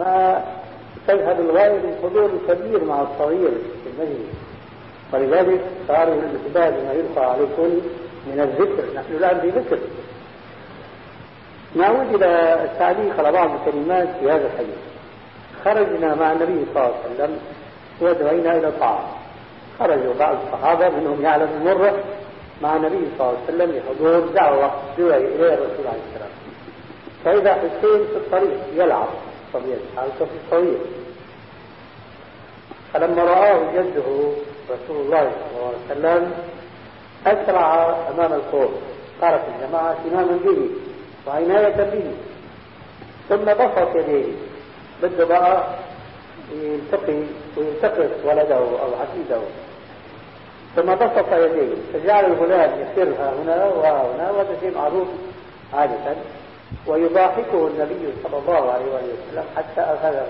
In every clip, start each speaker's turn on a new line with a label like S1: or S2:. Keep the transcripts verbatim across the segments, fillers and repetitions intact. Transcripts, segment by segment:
S1: ما تذهب الغاية للحضور الكبير مع الصغير في المجلس، ولذلك صار من الانتباه لما يلقى عليكم من الذكر. نحن الآن في ذكر. نعود إلى التعليق على بعض الكلمات في هذا الحديث. خرجنا مع النبي صلى الله عليه وسلم ودعينا إلى الطعام. خرجوا بعض الصحابة منهم يعلم المرة مع النبي صلى الله عليه وسلم لحضور دعوة دعي إليه الرسول عليه السلام. فإذا حسين في الطريق يلعب طبيعي على الطفل الصغير، فلما رآه جده رسول الله صلى الله عليه وسلم أسرع أمام القوم، صارت الجماعة اهتماما به وعناية به، ثم بسط يديه بده بقى يلتقي ويلتقط ولده أو حفيده، ثم بسط يديه فجعل الغلام يسيرها هنا وهنا، وهذا شيء معروف عادة، ويضاحكه النبي صلى الله عليه وسلم حتى أخذه،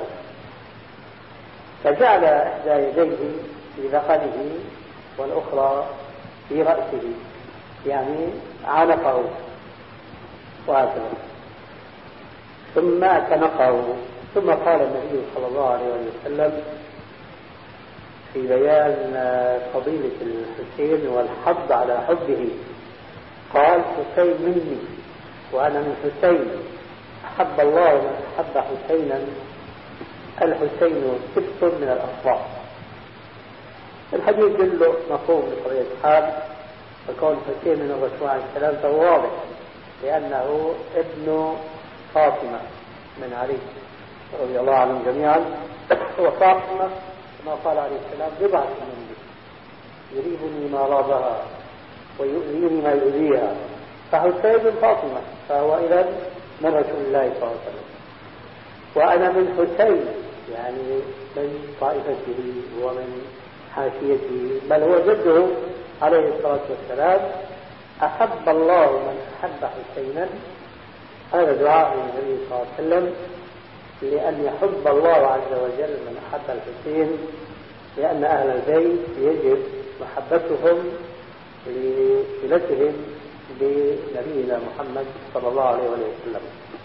S1: فجعل إحدى يديه في ذقنه والأخرى في رأسه، يعني عانقه وهكذا، ثم اعتنقه. ثم قال النبي صلى الله عليه وسلم في بيان فضيلة الحسين والحض على حبه، قال: حسين مني وأنا من حسين، أحب الله من أحب حسينا، الحسين سبت من الأصباط. الحديث كله مفهوم بطبيعة الحال، فكون حسين من الرسول عليه السلام فهو واضح، لأنه ابن فاطمة من علي رضي الله عنهم جميعا، وفاطمة كما قال عليه السلام بضعة مني، يريبني ما رابها ويؤذيني ما يؤذيها، فحسين بن فاطمة، فهو إذن من رسول الله صلى الله عليه وسلم. وأنا من حسين، يعني من طائفته ومن حاشيته، بل هو جده عليه الصلاة والسلام. أحب الله من أحب حسينا، هذا دعاء النبي صلى الله عليه وسلم، لأن يحب الله عز وجل من أحب الحسين، لأن أهل البيت يجب محبتهم لصلتهم بنبينا محمد صلى الله عليه وسلم.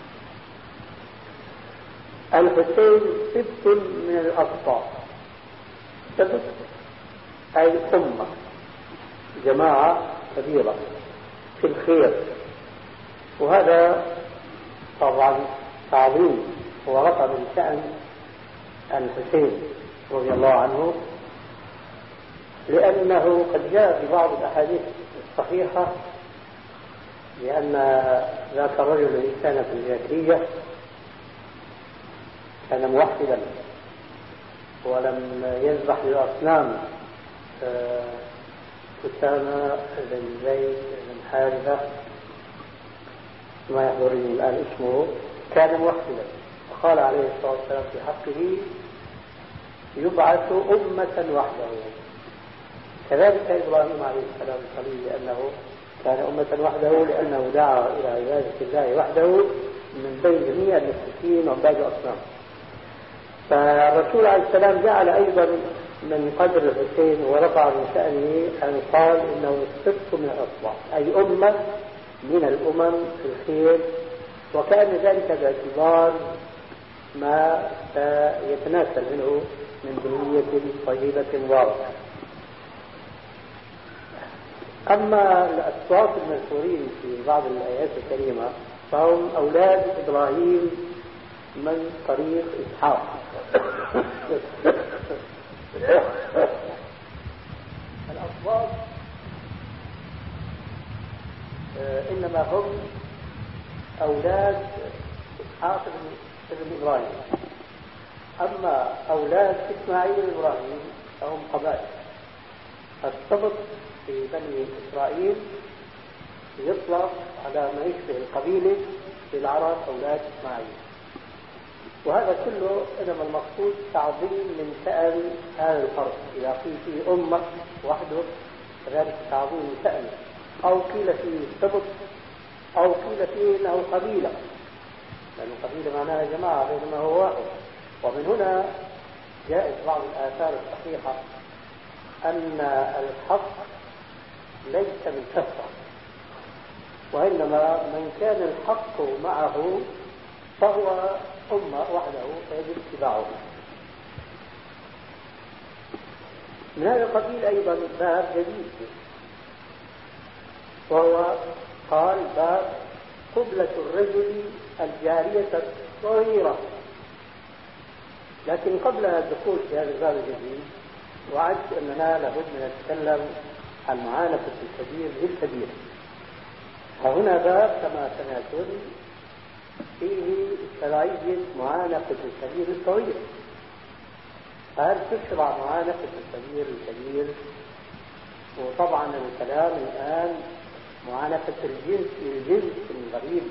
S1: الحسين سبت من الأقطاع، سبت أي أمة، جماعة كبيرة في الخير، وهذا طبعا تعظيم ورفع من شأن الحسين رضي الله عنه، لأنه قد جاء في بعض الأحاديث الصحيحة لأن ذاك الرجل كان في الجاهلية كان موحدا ولم يذبح للأصنام، أسامة بن زيد بن حارثة ما يحضرني الآن اسمه، كان موحدا، وقال عليه الصلاة والسلام في حقه: يبعث أمة وحده. كذلك إبراهيم عليه السلام الخليل، لأنه كان أمة وحده لأنه دعا إلى عبادة الله وحده من بين جميع المشركين وعباد الأصنام. فالرسول عليه السلام جعل أيضا من قدر الحسين ورفع من شأنه أن قال إنه السبط من الأصباط، أي أمة من الأمم في الخير، وكان ذلك باعتبار ما يتناسل منه من ذرية طيبة واضحة. أما الأصوات المذكورين في بعض الآيات الكريمة فهم أولاد إبراهيم من طريق إسحاق. الأصوات إنما هم أولاد إسحاق بن إبراهيم، أما أولاد إسماعيل بن إبراهيم فهم قبائل. السبط في بني إسرائيل يطلق على ما يشبه القبيلة في العرب أولاد إسماعيل، وهذا كله إنما المقصود تعظيم من شأن هذا الفرد. إذا قيل فيه أمة وحده فذلك تعظيم من شأنه، أو قيل فيه سبط، أو قيل فيه إنه قبيلة، لأن قبيلة معناها جماعة بينما هو واحد. ومن هنا جاءت بعض الآثار الصحيحة أن الحق ليس من كثرة، وإنما من كان الحق معه فهو أمة وحده فيجب اتباعه. من هذا القبيل أيضا باب جديد، وهو قال باب قبلة الرجل الجارية الصغيرة. لكن قبل الدخول في هذا الباب الجديد وعدت أننا لابد من نتكلم عن معانقة الكبير للكبير. فهنا باب كما سمعتم فيه شرعية معانقة الكبير الصغير. هل تشرع معانقة الكبير الكبير؟ وطبعا الكلام الآن معانقة الجنس الجنس الغريب،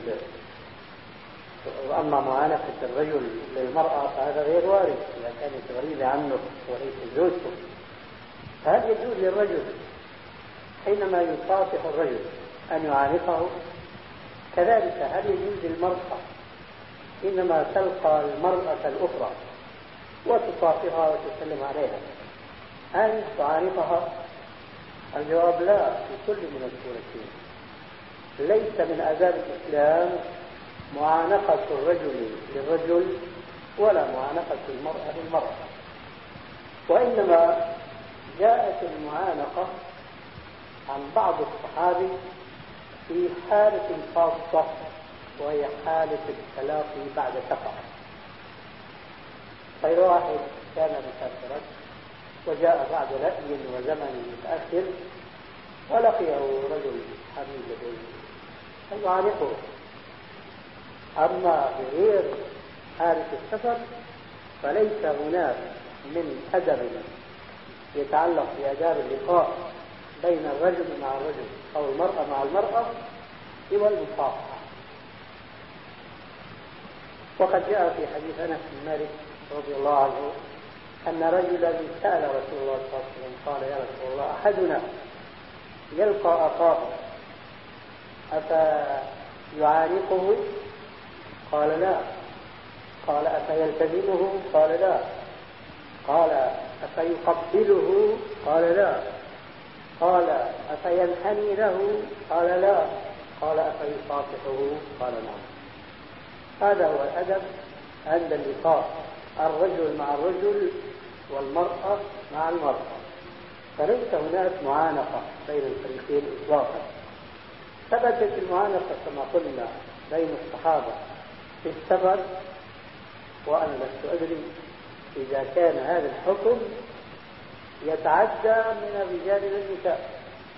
S1: وأما معانقة الرجل للمرأة فهذا غير وارد إذا كانت غريبة عنه وليس زوجته. هل يجوز للرجل حينما يصافح الرجل أن يعانقه؟ كذلك هل يجوز للمرأة حينما تلقى المرأة الأخرى وتصافحها وتسلم عليها أن تعانقها؟ الجواب لا، في كل من الصورتين. ليس من آداب الإسلام معانقة الرجل للرجل ولا معانقة المرأة للمرأة، وإنما جاءت المعانقة عن بعض الصحابة في حالة خاصة وهي حالة التلاقي بعد سفر. غير واحد كان مسافرا وجاء بعد رأي وزمن متأخر ولقيه رجل حميد لديه يعانقه. أما بغير حالة السفر فليس هناك من أدب يتعلق بآداب اللقاء بين الرجل مع الرجل أو المرأة مع المرأة سوى المصافحة. وقد جاء في حديث أنس بن مالك رضي الله عنه أن رجلا سأل رسول الله صلى الله عليه وسلم قال: يا رسول الله، أحدنا يلقى أخاه أفيعانقه؟ قال: لا. قال: أفيلتزمه؟ قال: لا. قال: أفيقبله؟ قال: لا. قال: أفينحني له؟ قال: لا. قال: أفيصافحه؟ قال: نعم. هذا هو الأدب عند اللقاء، الرجل مع الرجل والمرأة مع المرأة، فليس هناك معانقة بين الفريقين إطلاقا. ثبتت المعانقة كما قلنا بين الصحابة في السفر، وأنا لست أدري إذا كان هذا الحكم يتعدى من الرجال للنساء،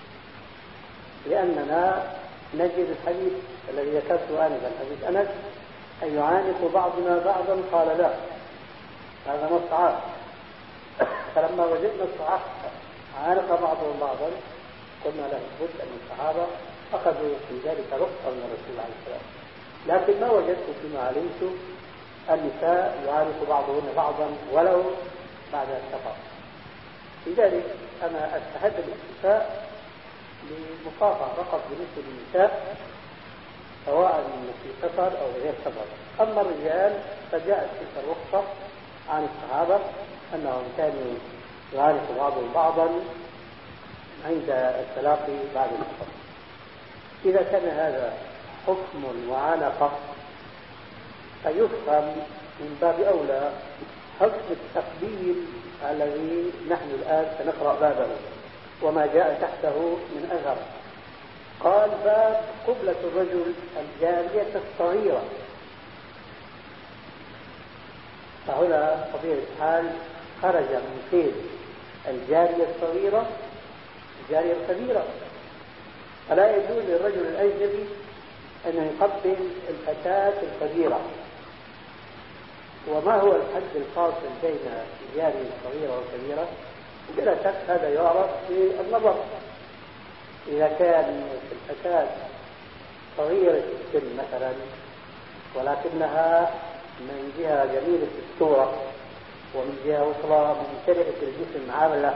S1: لأننا نجد الحديث الذي ذكرته آنفا حديث أنس أن يعانق بعضنا بعضا، قال: لا، هذا نص عام. فلما وجدنا الصحابة عانق بعضهم بعضا قلنا له بد أن الصحابة أخذوا في ذلك رخصة من الرسول عليه السلام. لكن ما وجدت فيما علمت النساء يعانق بعضهن بعضا ولو بعد السفر. لذلك أنا أستحب الاكتفاء لمصافحة فقط بالنسبة للنساء سواء في سفر أو غير سفر. أما الرجال فجاءت تلك الرخصة عن الصحابة أنهم كانوا يعانق بعضهم بعضا عند التلاقي بعد السفر. إذا كان هذا حكم المعانقة فيفهم من باب أولى حكم التقبيل الذي نحن الآن سنقرأ بابه وما جاء تحته من أثر. قال: باب قبلة الرجل الجارية الصغيرة. فهنا طبيعة الحال خرج من قيد الجارية الصغيرة الجارية الكبيرة، فلا يجوز للرجل الأجنبي أن يقبل الفتاة الكبيرة. وما هو الحد الفاصل بين الجارية الصغيرة والكبيرة؟ بلا شك هذا يعرف في النظر. إذا كان الفتاة صغيرة السن مثلا ولكنها من جهة جميلة الصورة ومن جهة أخرى ممتلئة الجسم عاملة،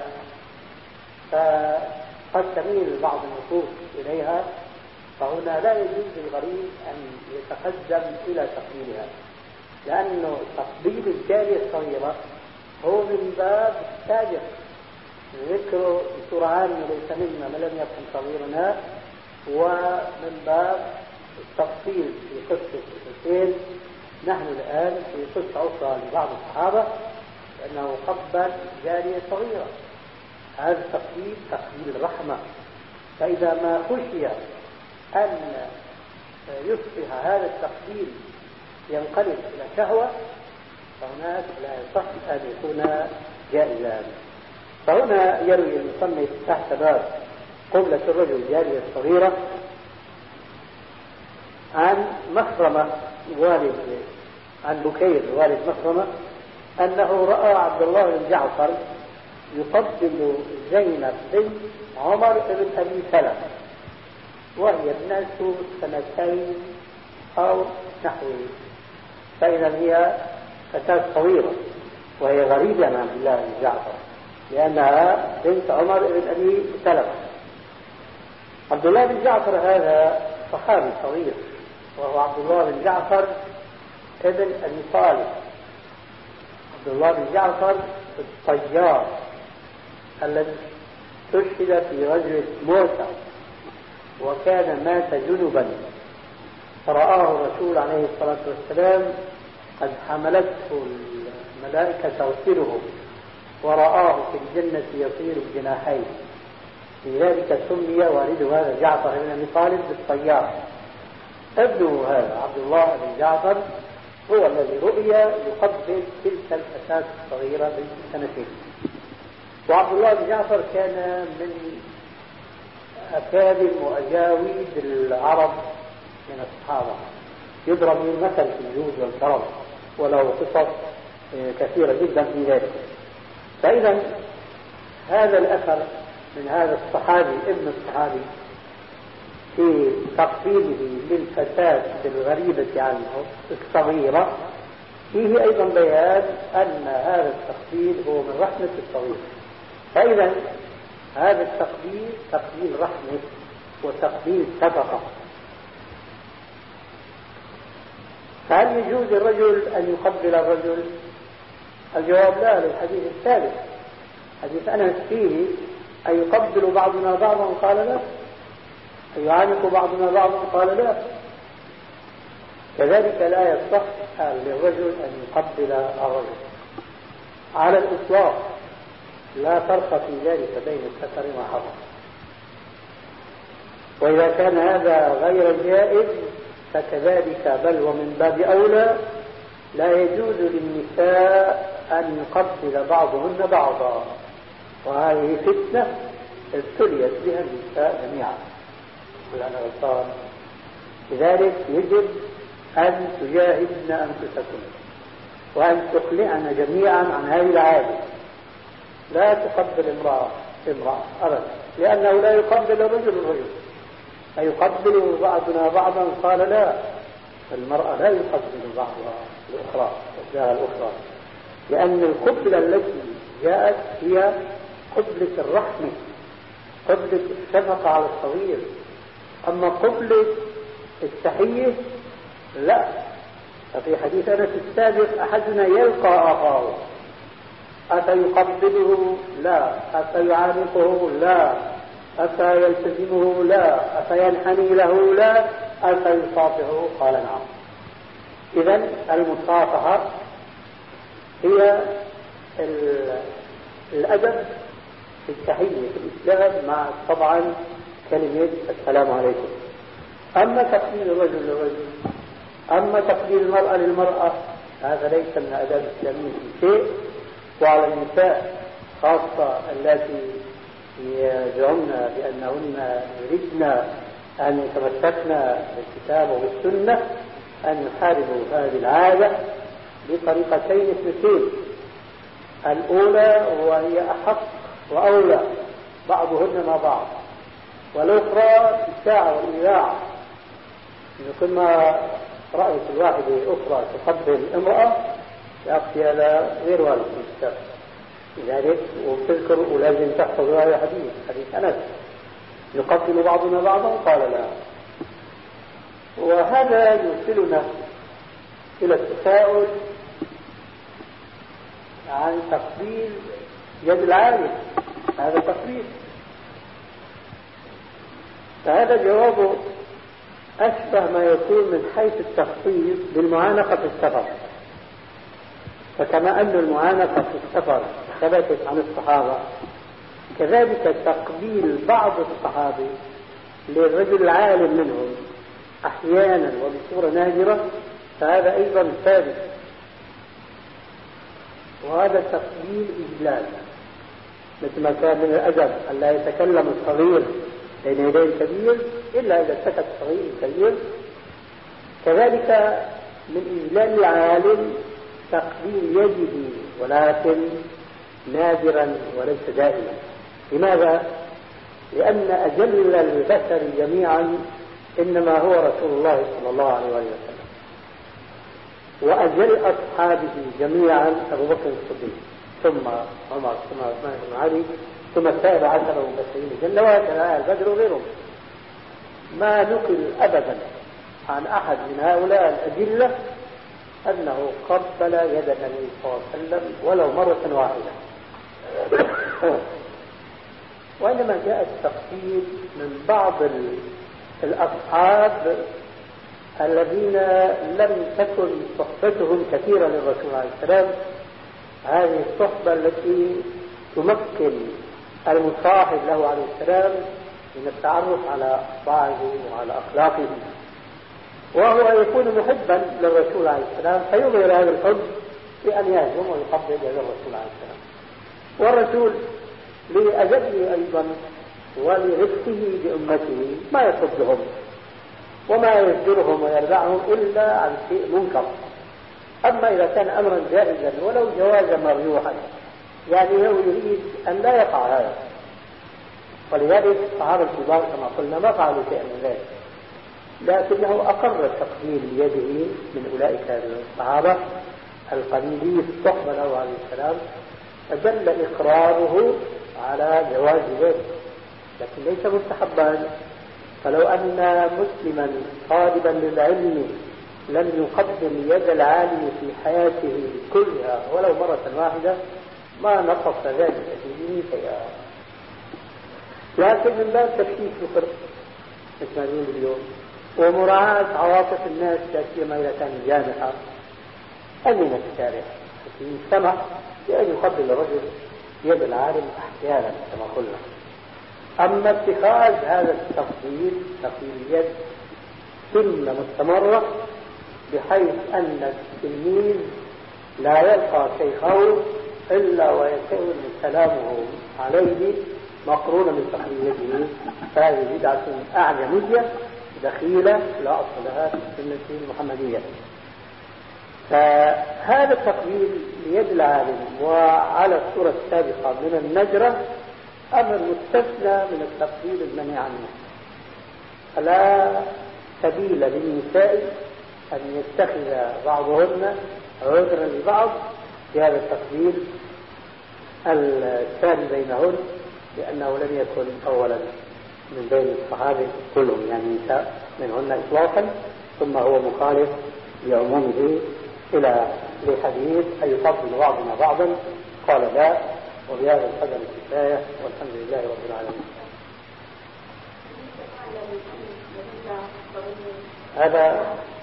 S1: فقد تميل بعض النفوس إليها، فهنا لا يجوز للغريب أن يتقدم إلى تقبيلها، لأنه تقبيل الجارية الصغيرة هو من باب السابق، ذكر بسرعة عامة ليس منا ما لم يكن صغيرنا، ومن باب التفصيل في قصة الحسين نحن الآن في قصة أخرى لبعض الصحابة أنه قبل جارية صغيرة. هذا التقبيل تقبيل الرحمة، فإذا ما خشي أن يصبح هذا التقبيل ينقلب إلى شهوة فهناك لا يصح أن يكون جائزا. فهنا يروي المصنف تحت باب قبلة الرجل الجارية الصغيرة عن مخرمة والد عن بكير والد مخرمة أنه رأى عبد الله بن جعفر يقبل زينب بنت عمر بن أبي سلمة وهي ابنة سنتين أو نحوه، فإذا هي فتاة صغيرة وهي غريبة عن عبد الله بن جعفر لأنها بنت عمر بن أبي سلمة. عبد الله بن جعفر هذا صحابي صغير وهو عبد الله بن جعفر ابن أبي طالب. عبد الله بن جعفر الطيار الذي استشهد في غزوة موسى وكان مات جنبا، فرآه الرسول عليه الصلاة والسلام قد حملته الملائكة تغسله ورآه في الجنة يطير بجناحيه، لذلك سمي والده هذا جعفر بن أبي طالب بالطيار. ابنه هذا عبد الله بن جعفر هو الذي رؤي يقبل تلك الفتاة الصغيرة بنت سنتين. وعبد الله بن جعفر كان من أكابر وأجاويد العرب من الصحابة، يضرب به المثل في الجود والكرم وله قصص كثيرة جدا في ذلك. فإذا هذا الأثر من هذا الصحابي ابن الصحابي في تقبيله للفتاة الغريبة عنه الصغيرة فيه أيضا بيان أن هذا التقبيل هو من رحمة الصغير. فإذا هذا التقبيل تقبيل رحمة وتقبيل شفقة. فهل يجوز الرجل أن يقبل الرجل؟ الجواب لا للحديث الثالث، حديث أنس فيه أن يقبل بعضنا بعضا قال لا، أن يعانق بعضنا بعضا قال لا. كذلك لا يصح للرجل أن يقبل الرجل على الإطلاق، لا فرق في ذلك بين الذكر والأنثى. وإذا كان هذا غير جائز فكذلك بل ومن باب أولى لا يجوز للنساء أن يقبل بعضهن بعضا، وهذه فتنة ابتليت بها النساء جميعا. أنا غلطان. لذلك يجب أن تجاهدن أنفسكم وأن تقلعن جميعا عن هذه العادة. لا تقبل امرأة امرأة أبدا، لأنه لا يقبل الرجل الرجل، أيقبل بعضنا بعضا قال لا. المرأة لا يقبل بعضها الأخرى وجهها الأخرى، لأن القبلة التي جاءت هي قبلة الرحمة، قبلة الشفقة على الصغير. أما قبلة التحية لا. ففي حديث أنس السابق أحدنا يلقى أخاه أفيقبله لا، أفيعانقه لا، أفيلتزمه لا، أفينحني له لا، أفيصافحه قال نعم. إذن المصافحة هي الأدب في التحية في الإسلام مع طبعا كلمة السلام عليكم. أما تقبيل الرجل للرجل، أما تقبيل المرأة للمرأة، هذا ليس من أداب الإسلامية في شيء. وعلى النساء خاصة التي يزعمن بأنهن يريدن أن يتمسكن بالكتاب وبالسنة أن يحاربوا هذه العادة بطريقتين اثنتين. الأولى وهي أحق وأولى بعضهن مع بعض، والأخرى الساعة والإذاعة. كل ما رأيت الواحدة أخرى تقبل امرأة يأتي على غير والد الكتاب، لذلك وتذكر ولازم تحفظ هذا الحديث حديث أنس يقبل بعضنا بعضا قال لا. وهذا يوصلنا إلى التساؤل عن تقبيل يد العالم. هذا تقبيل، فهذا جوابه أشبه ما يكون من حيث التخصيص بالمعانقة في السفر. فكما أن المعانقة في السفر ثبتت عن الصحابة، كذلك تقبيل بعض الصحابة للرجل العالم منهم أحيانا وبصورة نادرة فهذا أيضا ثابت، وهذا تقبيل إجلال، مثل ما كان من الأدب أن لا يتكلم الصغير بين يدي الكبير إلا إذا سكت الصغير الكبير. كذلك من إجلال العالم تقبيل يده، ولكن نادرا وليس دائما. لماذا؟ لأن أجل البشر جميعا إنما هو رسول الله صلى الله عليه وسلم، وأجل أصحابه جميعا أبو بكر الصديق ثم عمر ثم عثمان بن علي ثم السائر عشر المبشرين بالجنة وهكذا البدر وغيرهم. ما نقل أبدا عن أحد من هؤلاء الأدلة أنه قبل يد النبي صلى الله عليه وسلم ولو مرة واحدة. وإنما جاء التقصير من بعض الأصحاب الذين لم تكن صحبتهم كثيرة للرسول عليه السلام، هذه الصحبة التي تمكن المصاحب له عليه السلام من التعرف على أطباعه وعلى أخلاقه، وهو يكون محبا للرسول عليه السلام فيظهر هذا الحب بأن يهزم ويقبل يد الرسول عليه السلام. والرسول لأجله أيضا ولرفقه بأمته ما يصدهم وما يزجرهم ويردعهم إلا عن شيء منكر. أما إذا كان أمرا جائزا ولو جوازا مرجوحا يعني هو يريد أن لا يقع هذا، ولذلك الصحابة الكبار كما قلنا ما فعلوا شيئا من ذلك، لكنه أقر تقبيل يده من أولئك الصحابة القليلي الصحبة له عليه السلام، فدل إقراره على جواز ذلك، لكن ليس مستحبا. فلو أن مسلما طالبا للعلم لم يقدم يد العالم في حياته كلها ولو مرة واحدة ما نقص ذلك في دينه شيئا، لكن من باب تفكيك الفرق مثل ما نقول اليوم ومراعاة عواطف الناس لا سيما إذا كان جامعة أمن الشارع سمح بأن يقبل الرجل يد العالم أحيانا كما قلنا. أما اتخاذ هذا التفضيل تفضيل اليد سنة مستمرة بحيث أن التلميذ لا يلقى شيخه إلا ويكون كلامه عليه مقرونا بتقبيل يده، فهذه بدعة أعجمية دخيلة لا أصل لها في السنة المحمدية. فهذا التقبيل ليد العالم وعلى الصورة السابقة من النجرة أمر مستثنى من التقبيل المنهي عنه. فلا سبيل للنساء أن يتخذ بعضهن عذرا لبعض في هذا التقبيل الثاني بينهن، لأنه لم يكن أولا من بين الصحابة كلهم يعني نساء منهن إطلاقا، ثم هو مخالف لعمومه إلى لحديث أن يفضل بعضنا بعضا قال لا. وبهذا القدر الكفاية والحمد لله رب العالمين. هذا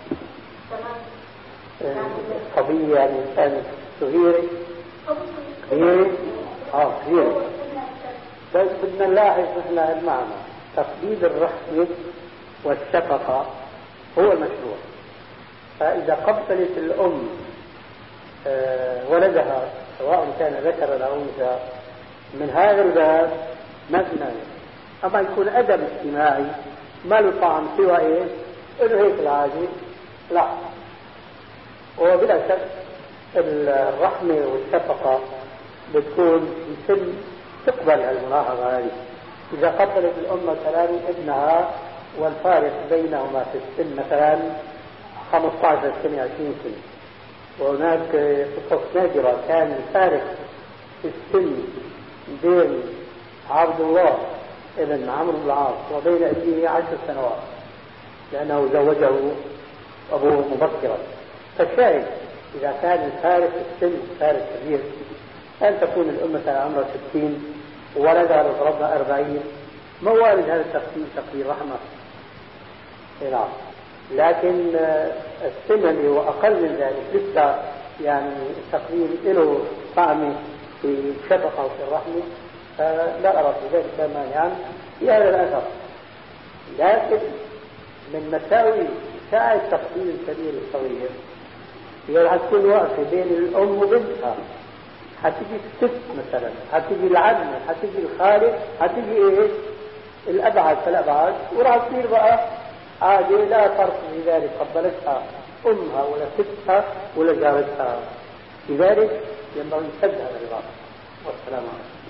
S1: قضية يعني إنسان صغير كبير اه كبير، بس بدنا نلاحظ نحن المعنى تقبيل الرحم والشفقة هو المشروع. فإذا قبلت الأم آه ولدها سواء كان ذكر أو أنثى من هذا الباب ما في مانع. أما يكون أدب اجتماعي ما له طعم سوى إيه؟ إنه هيك العادي لا. وبلا شك الرحمة والشفقة بتكون في سن تقبل الملاحظة هذه. إذا قبلت الأم مثلا ابنها والفارق بينهما في السن مثلا خمسة عشر سنة عشرين سنة، وهناك قصص نادرة كان الفارق في السن بين عبد الله ابن عمرو بن العاص وبين ابنه عشر سنوات لأنه زوجه أبوه مبكرا. فالشاهد إذا كان الفارق في السن فارق كبير، أن تكون الأمة على عمرها ستين وولدها لو فرضنا أربعين، ما وارد هذا التقدير تقدير رحمة. نعم. لكن السن اللي هو أقل من ذلك لسه يعني تقريبا له طعم في الشفقة وفي الرحمة، لا أرى في ذلك مانعا في هذا الأثر. لكن من مساوي ساعة تقديم الكبير الصغير هي حتكون واقفة بين الأم وبنتها، حتيجي الست مثلا، حتيجي العمة، حتيجي الخالق، حتيجي إيه الأبعد فالأبعد، وراح تصير بقى عادي لا فرق في ذلك قبلتها أمها ولا ستها ولا جارتها. لذلك ينبغي سد هذا الرباط. والسلام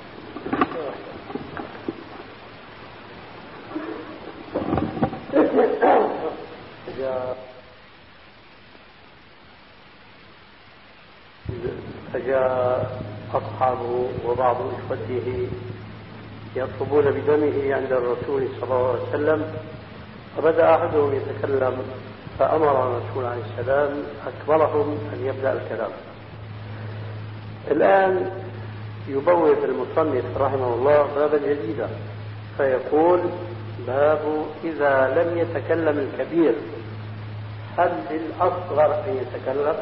S1: عليكم. فجاء أصحابه وبعض إخوته يطلبون بدمه عند الرسول صلى الله عليه وسلم، فبدأ أحدهم يتكلم فأمر الرسول عليه السلام أكبرهم أن يبدأ الكلام. الآن يبوب المصنف رحمه الله بابا جديدا فيقول: باب إذا لم يتكلم الكبير هل للأصغر أن يتكلم؟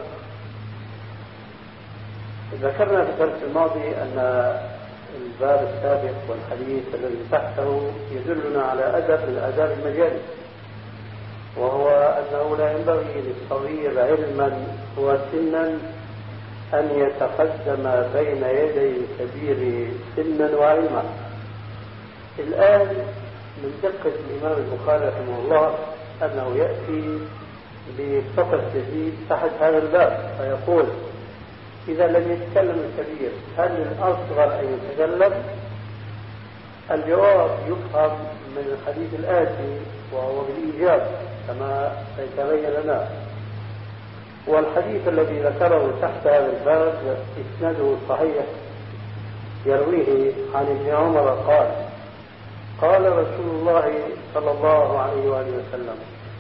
S1: ذكرنا في الدرس الماضي أن الباب السابق والحديث الذي تحته يدلنا على أدب من آداب المجالس، وهو أنه لا ينبغي للصغير علما وسنا أن يتقدم بين يدي الكبير سنا وعلما. الآن من دقة الإمام البخاري رحمه الله أنه يأتي بسطر جديد تحت هذا الباب فيقول: إذا لم يتكلم الكبير هل للأصغر أن يتكلم؟ الجواب يفهم من الحديث الآتي وهو بالإيجاب كما سيتبين لنا. والحديث الذي ذكره تحت هذا الباب إسناده صحيح، يرويه عن ابن عمر قال: قال رسول الله صلى الله عليه وآله وسلم: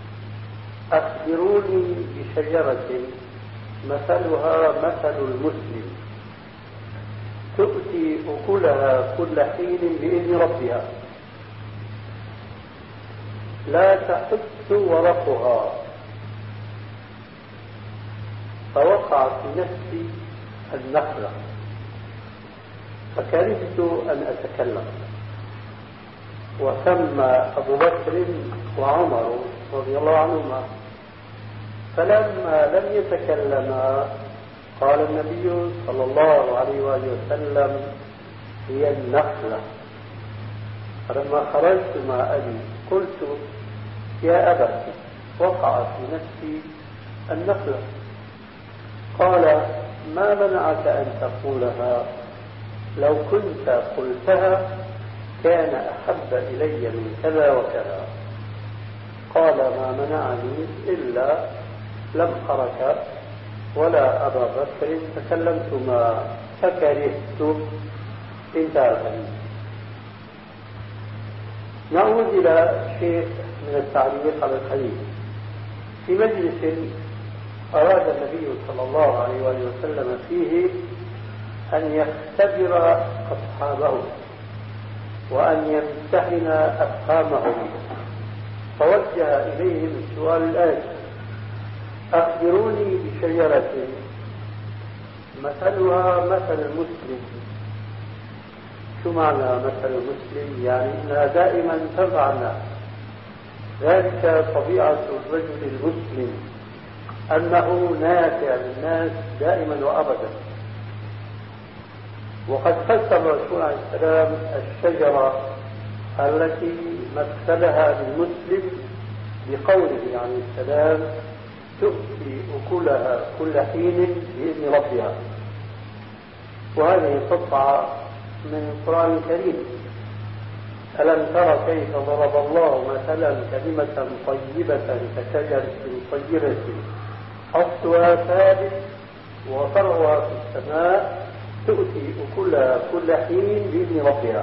S1: أخبروني بشجرة مثلها مثل المسلم تؤتي أكلها كل حين بإذن ربها لا تحس ورقها. فوقع في نفسي النخلة فكرهت أن أتكلم. وسمى أبو بكر وعمر رضي الله عنهما، فلما لم يتكلما قال النبي صلى الله عليه وآله وسلم: هي النخلة. فلما خرجت مع أبي قلت: يا أبت وقع في نفسي النخلة. قال: ما منعك أن تقولها؟ لو كنت قلتها كان أحب إلي من كذا وكذا. قال: ما منعني إلا لم أرك ولا أبا بكر تكلمتما فكرهت. انتهى الحديث. نعود إلى شيء من التعليق على الحديث. في مجلس أراد النبي صلى الله عليه وآله وسلم فيه أن يختبر أصحابه وأن يمتحن أفهامهم، فوجه إليهم السؤال الآتي: أخبروني بشجرة مثلها مثل المسلم. شو معنى مثل المسلم؟ يعني إنها دائما تنفع الناس، ذلك طبيعة الرجل المسلم أنه نافع للناس دائما وأبدا. وقد فسر الرسول عليه السلام الشجرة التي مثلها بالمسلم بقوله عليه السلام: تؤتي أكلها كل حين بإذن ربها. وهذه قطعة من القرآن الكريم: ألم تر كيف ضرب الله مثلا كلمة طيبة كشجرة طيبة أصلها ثابت وفرعها في السماء تؤتي أكلها كل حين بإذن ربها.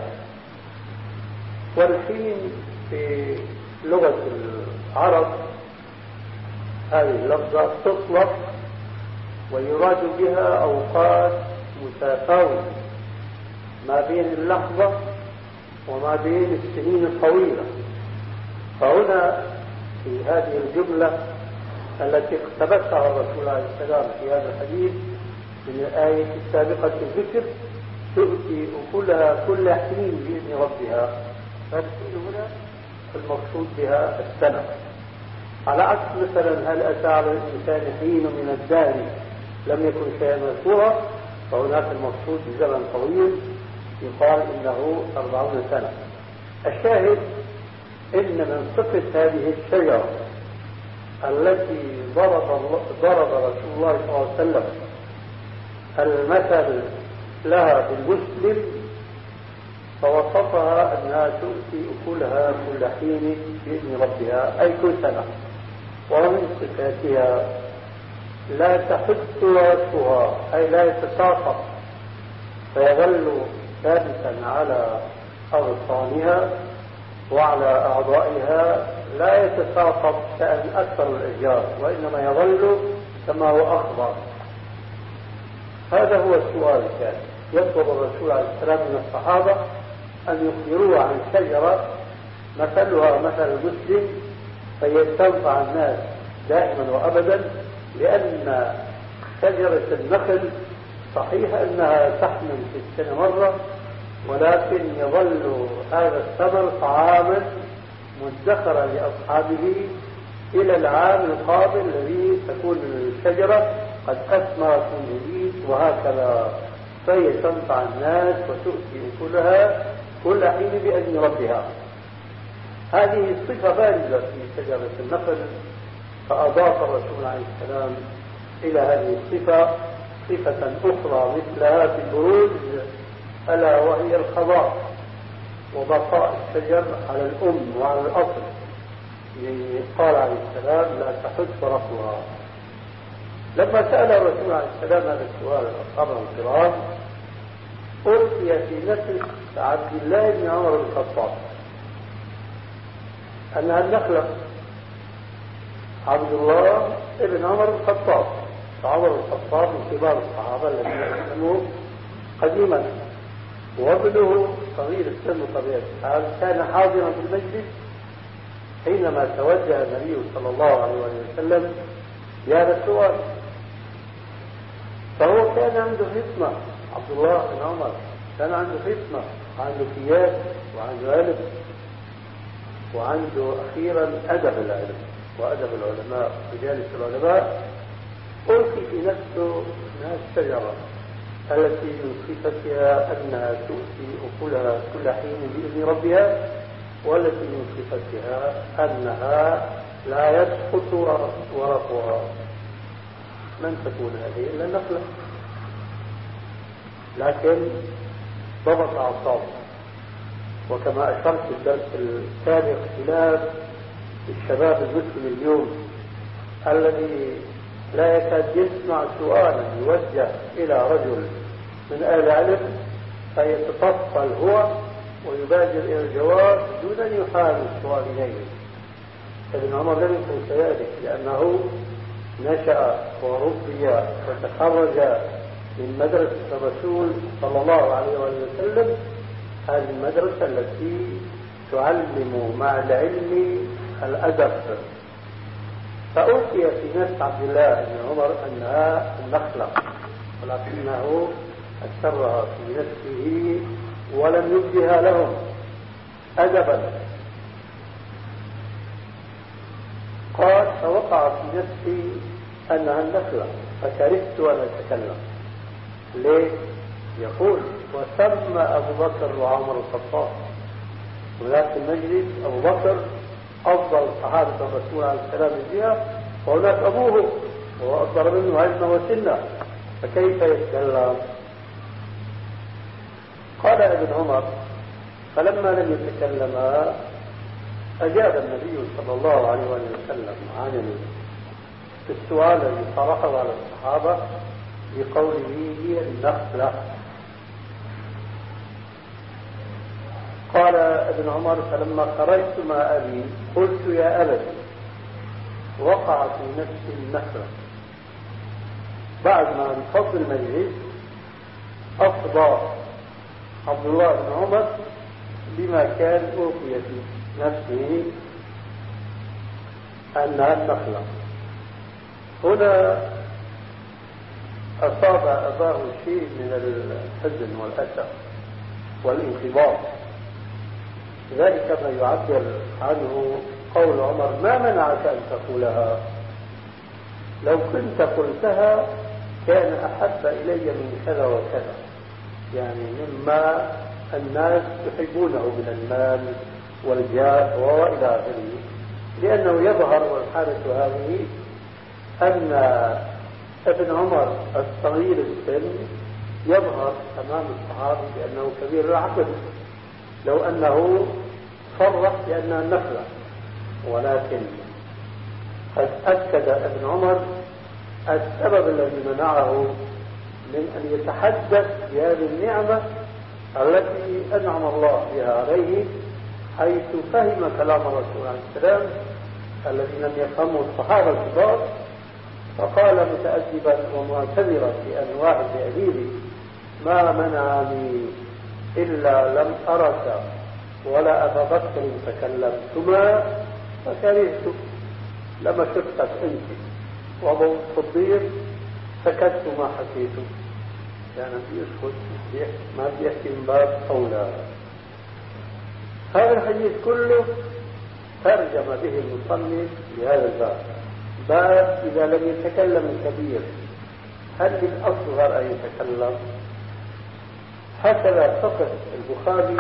S1: والحين في لغة العرب هذه اللفظة تطلق ويراد بها أوقات متفاوتة ما بين اللحظة وما بين السنين الطويلة. فهنا في هذه الجملة التي اقتبسها الرسول عليه السلام في هذا الحديث من الآية السابقة الذكر تؤتي أكلها كل حين بإذن ربها. فالحين هنا المقصود بها السنة، على عكس مثلا هل أتى على الإنسان حين من الدهر لم يكن شيئا مذكورا، فهناك المقصود بزمن طويل يقال إنه أربعون سنة. الشاهد إن من صفة هذه الشجرة التي ضرب, ضرب رسول الله صلى الله عليه وسلم المثل لها بالمسلم فوصفها أنها تؤتي أكلها كل حين بإذن ربها، أي كل سنة. ومن صفاتها لا تحد رأسها، أي لا يتساقط فيظل ثابتا على أغصانها وعلى أعضائها، لا يتساقط كأن أكثر الأشجار، وإنما يظل كما هو أخضر. هذا هو السؤال الثاني. يطلب الرسول عليه السلام من الصحابة أن يخبروه عن شجرة مثلها مثل المسلم فيستنفع الناس دائما وأبدا، لأن شجرة النخل صحيح أنها تحمل في السنة مرة، ولكن يظل هذا الثمر طعاما مدخرا لأصحابه إلى العام القابل الذي تكون الشجرة قد أثمرت من جديد، وهكذا فهي تنفع الناس وتؤتي أكلها كل حين بإذن ربها. هذه الصفة بارزة في شجرة النخل، فأضاف الرسول عليه السلام إلى هذه الصفة صفة أخرى مثلها في البروز، ألا وهي الخضار وبقاء الشجر على الأم وعلى الأصل. قال عليه السلام لا تحد ورقها. لما سأل الرسول عليه السلام هذا السؤال الأصحاب الكرام ألقي في نفس عبد الله بن عمر بن الخطاب أنها النخلة. عبد الله بن عمر بن الخطاب، عمر بن الخطاب من كبار الصحابة الذين أسلموا قديما، وابنه صغير السن بطبيعة الحال كان حاضرا في المجلس حينما توجه النبي صلى الله عليه وسلم بهذا السؤال. فهو كان عنده حكمة، عبد الله بن عمر كان عنده حكمة وعنده كياس وعنده علم وعنده أخيرا أدب العلم وأدب العلماء مجالس العلماء. ألقي في نفسه من الشجرة التي من صفتها أنها تؤتي أكلها كل حين بإذن ربها، والتي من صفتها أنها لا يسقط ورقها. من تكون هذه إلا النخلة، لكن ضبط أعصابه. وكما أشرت في الدرس السابق خلاف الشباب المسلم اليوم الذي لا يكاد يسمع سؤالا يوجه إلى رجل من أهل علم فيتطفل هو ويبادر إلى الجواب دون أن يحاول السؤال إليه. ابن عمر لم يكن كذلك، لأنه نشأ وربي وتخرج من مدرسة الرسول صلى الله عليه وسلم، هذه المدرسة التي تعلم مع العلم الأدب. فأوتي في نفس عبد الله بن عمر أنها النخلة، ولكنه أسرها في نفسه ولم يبدها لهم أدبا. قال فوقع في نفسي أنها النخلة فكرهت أن أتكلم. ليه؟ يقول وسمى أبو بكر وعمر الخطاب، وذاك المجلس أبو بكر أفضل صحابة الرسول عليه السلام الجهة، وهناك أبوه وهو أكبر منه علما وسنا، فكيف يتكلم؟ قال ابن عمر فلما لم يتكلما أجاب النبي صلى الله عليه وسلم عن السؤال الذي طرحه على الصحابة بقوله هي النخلة. قال ابن عمر فلما خرجت مع أبي قلت يا أبت وقع في نفسي النخلة. بعد ما انفض المجلس أفضى عبد الله بن عمر بما كان أوقي في نفسه أنها النخلة. هنا أصاب أباه شيء من الحزن والأسى والانقباض، ذلك ما يعبر عنه قول عمر: ما منعك أن تقولها؟ لو كنت قلتها كان أحب إلي من كذا وكذا، يعني مما الناس يحبونه من المال والجاه وإلى آخره، لأنه يظهر والحالة هذه أن ابن عمر الصغير السن يظهر أمام الصحابة بأنه كبير العقل، لو أنه صرح بأنها النخلة، ولكن قد أكد ابن عمر السبب الذي منعه من أن يتحدث بهذه النعمة التي أنعم الله بها عليه، حيث فهم كلام الرسول عليه السلام الذي لم يفهمه الصحابة الكبار، فقال متأدبا ومعتذرا بأن واحد بأبيه: ما منعني إلا لم أرك ولا أبا بكر تكلمتما فكرهت، لما شفتك أنت وأبو الصديق سكت ما حكيته، يعني بيسكت ما بيحكي من باب أولى. هذا الحديث كله ترجم به المصنف لهذا الباب. باب إذا لم يتكلم الكبير هل للأصغر أن يتكلم؟ هكذا فقه البخاري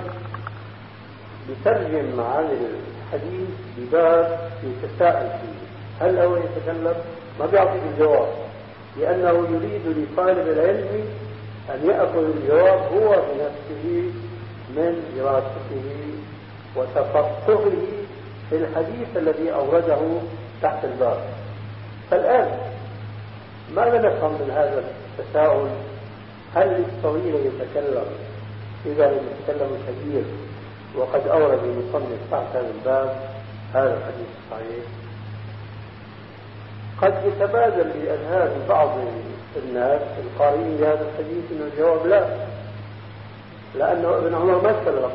S1: يترجم معاني الحديث بباب يتساءل فيه: هل هو يتكلم؟ ما بيعطي الجواب، لأنه يريد لطالب العلم أن يأخذ الجواب هو بنفسه من دراسته وتفقهه في الحديث الذي أورده تحت الباب. فالآن ماذا نفهم من هذا التساؤل؟ هل للصغير يتكلم إذا لم يتكلم الكبير؟ وقد أورد المصنف تحت هذا الباب هذا الحديث الصحيح. قد يتبادل لأذهان بعض الناس القارئين لهذا الحديث أن الجواب لا، لأنه ابن عمر ما تكلم،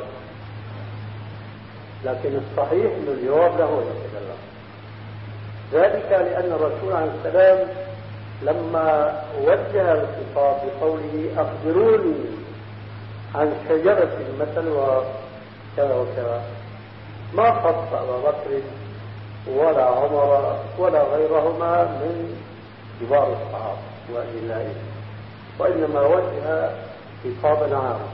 S1: لكن الصحيح أن الجواب له يتكلم، ذلك لأن الرسول عليه السلام لما وجه الخطاب بقوله: أخبروني عن شجرة مثل وكذا وكذا، ما خص أبا بكر ولا عمر ولا غيرهما من كبار الصحابة وإلههم، وإنما وجه خطابا عاما.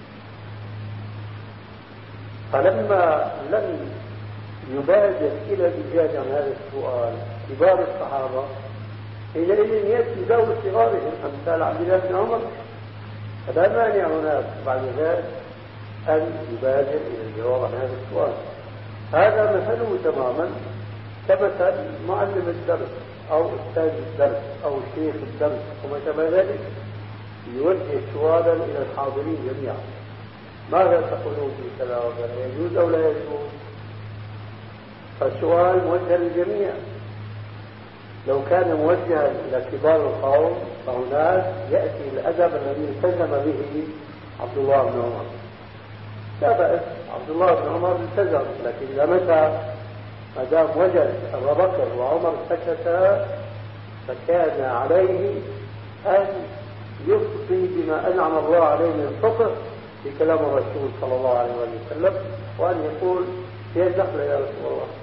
S1: فلما لم يبادر إلى الإجابة عن هذا السؤال كبار الصحابة، حينئذ يأتي ذوي صغارهم أمثال عبد الله بن عمر، فلا مانع هناك بعد ذلك أن يبادر إلى الجواب عن هذا السؤال. هذا مثله تماما كمثل معلم الدرس أو أستاذ الدرس أو شيخ الدرس وما شابه ذلك، يوجه سؤالا إلى الحاضرين جميعا: ماذا تقولون في كذا وكذا، يجوز أو لا يجوز؟ فالسؤال موجه للجميع. لو كان موجها إلى كبار القوم فهناك يأتي الأدب الذي التزم به عبد الله بن عمر، لا بأس، عبد الله بن عمر التزم، لكن إذا متى ما دام وجد أبا بكر وعمر سكتا فكان عليه أن يفضي بما أنعم الله عليه من الفقه بكلام الرسول صلى الله عليه وسلم، وأن يقول: هي النخلة يا رسول الله.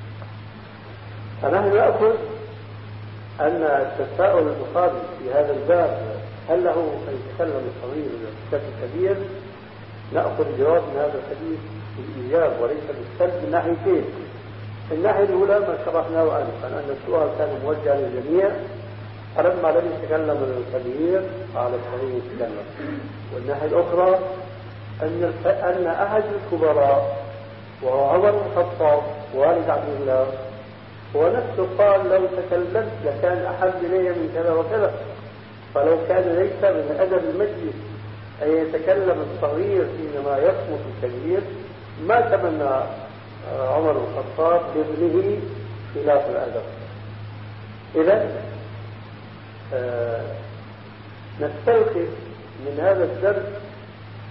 S1: فنحن نأخذ أن تساؤل البخاري في هذا الباب هل له أن يتكلم الصغير ولا الكبير، نأخذ الجواب من هذا الحديث بالإيجاب وليس بالسلب من ناحيتين. الناحية الأولى ما شرحناه آنفا أن السؤال كان موجه للجميع، فلما لم يتكلم الكبير قال الصغير يتكلم. والناحية الأخرى أن أن أحد الكبراء وهو عمر بن الخطاب والد عبد الله هو نفسه قال: لو تكلمت لكان أحب إلي من كذا وكذا. فلو كان ليس من أدب المجلس أن يتكلم الصغير حينما يصمت الكبير ما تمنى عمر بن الخطاب لابنه خلاف الأدب. إذن آه نستلقي من هذا الدرس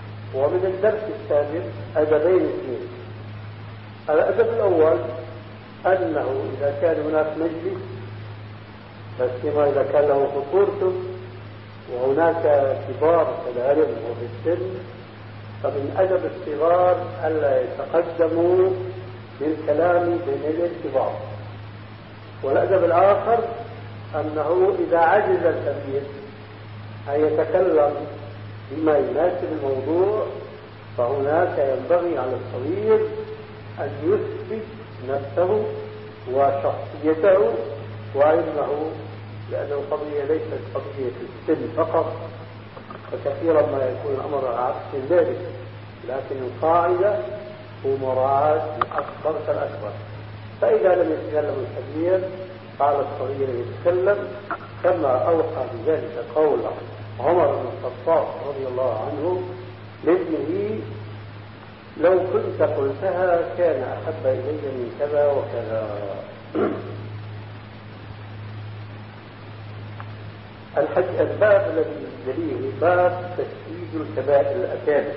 S1: ومن الدرس الثاني أدبين اثنين. الأدب الأول أنه إذا كان هناك مجلس، بس كما إذا كان له خطورته وهناك كبار في العلم وفي السن، فمن أدب الصغار ألا يتقدموا بالكلام بين الكبار. والأدب الآخر أنه إذا عجز الكبير أن يتكلم بما يناسب الموضوع، فهناك ينبغي على الصغير أن يثبت نفسه وشخصيته وعلمه، لأن القضية ليست قضية السن فقط، فكثيرا ما يكون الأمر عكس ذلك، لكن القاعدة هو مراعاة الأكبر فالأكبر. فإذا لم يتكلم الكبير قال الصغير يتكلم، كما أوحى بذلك قول عمر بن الخطاب رضي الله عنه لابنه: لو كنت قلتها كان أحب إلي من كذا وكذا. الحج الباب الذي يليه باب تسويد الكبائر الأكابر،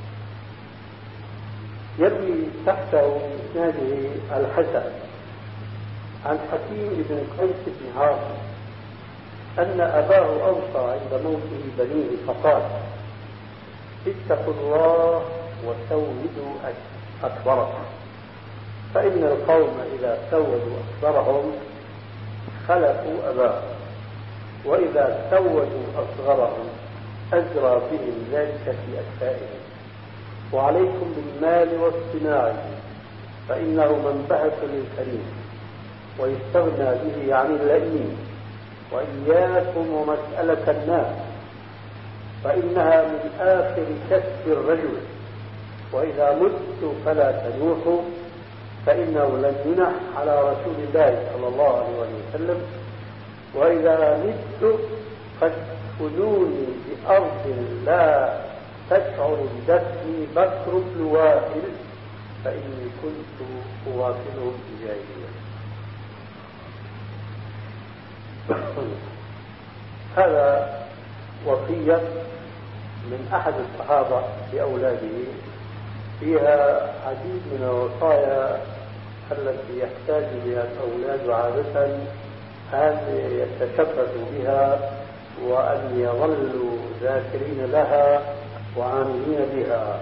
S1: يبني تحته إسناده الحسن عن حكيم بن قيس بن عاصم أن أباه أوصى عند موته بنيه فقال: اتقوا الله وسودوا أكبركم، فإن القوم إذا سودوا أكبرهم خلفوا أباهم، وإذا سودوا أصغرهم أجرى بهم ذلك في أكفائهم. وعليكم بالمال واصطناعه، فإنه منبعث للكريم ويستغنى به عن اللئيم. وإياكم ومسألة الناس، فإنها من آخر كسب الرجل. وإذا مت فلا تنوحوا، فإنه لم ينح على رسول الله صلى الله عليه وسلم. وإذا مت فادفنوني بأرض لا تشعر بدفني بكر بن وائل، فإني كنت أواصلهم في جاهلية. هذا وصية من أحد الصحابة لأولاده، فيها عديد من الوصايا التي يحتاج بها الأولاد عادة أن يتشبثوا بها وأن يظلوا ذاكرين لها وعاملين بها.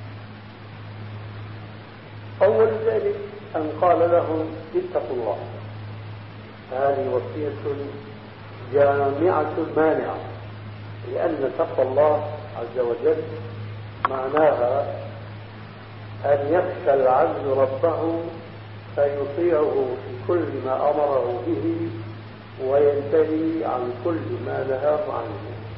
S1: أول ذلك أن قال لهم: اتقوا الله. هذه وصية جامعة مانعة، لأن تقوى الله عز وجل معناها أن يخشى العبد ربه فيطيعه في كل ما أمره به وينتهي عن كل ما نهاه عنه.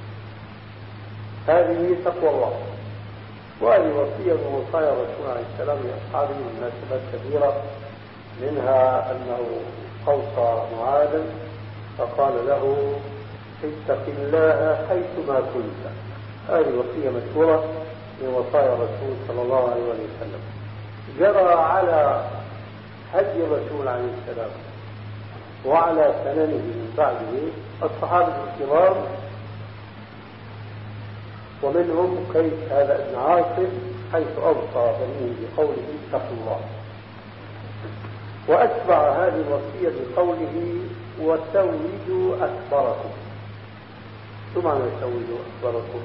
S1: هذه تقوى الله، وهذه وصية من وصايا الرسول عليه السلام لأصحابه من مناسبات كثيرة، منها أنه أوصى معاذا فقال له: اتق الله حيثما كنت. هذه وصية مشهورة من وصايا الرسول صلى الله عليه وسلم، جرى على هدي الرسول عليه السلام وعلى سننه من بعده الصحابة الكرام، ومنهم قيس هذا ابن عاصم حيث أوصى بنيه بقوله: اتقوا الله. وأتبع هذه الوصية بقوله: وسودوا أكبركم. شو معنى سودوا أكبركم؟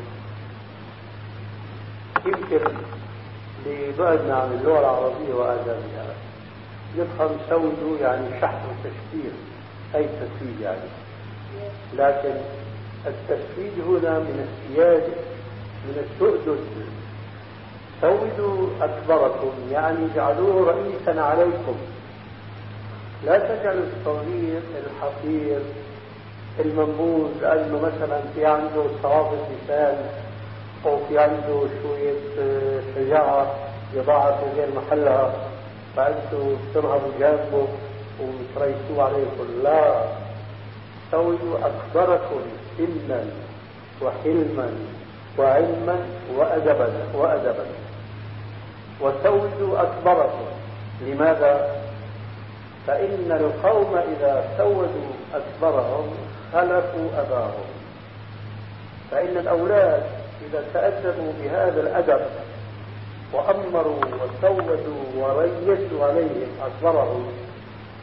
S1: يمكن لبعدنا عن اللغة العربية وآدابها يفهم سودوا يعني شحن وتشكيل، أي تسويد يعني، لكن التسويد هنا من السياد، من السؤدد. سودوا أكبركم يعني جعلوه رئيسا عليكم، لا تجعلوا الصغير الحقير المنبوذ لأنه مثلا في عنده صواب اللسان أو في عنده شوية شجاعة يضعها في غير محلها، فأنتوا ترهبوا جانبه وتريسوا عليكم. لا، سودوا أكبركم سنا وحلما وعلما وأدبا وأدبا. وسودوا أكبركم، لماذا؟ فإن القوم إذا سودوا أكبرهم خلفوا أباهم. فإن الأولاد إذا تأدبوا بهذا الأدب وأمروا وسودوا وريسوا عليهم أكبرهم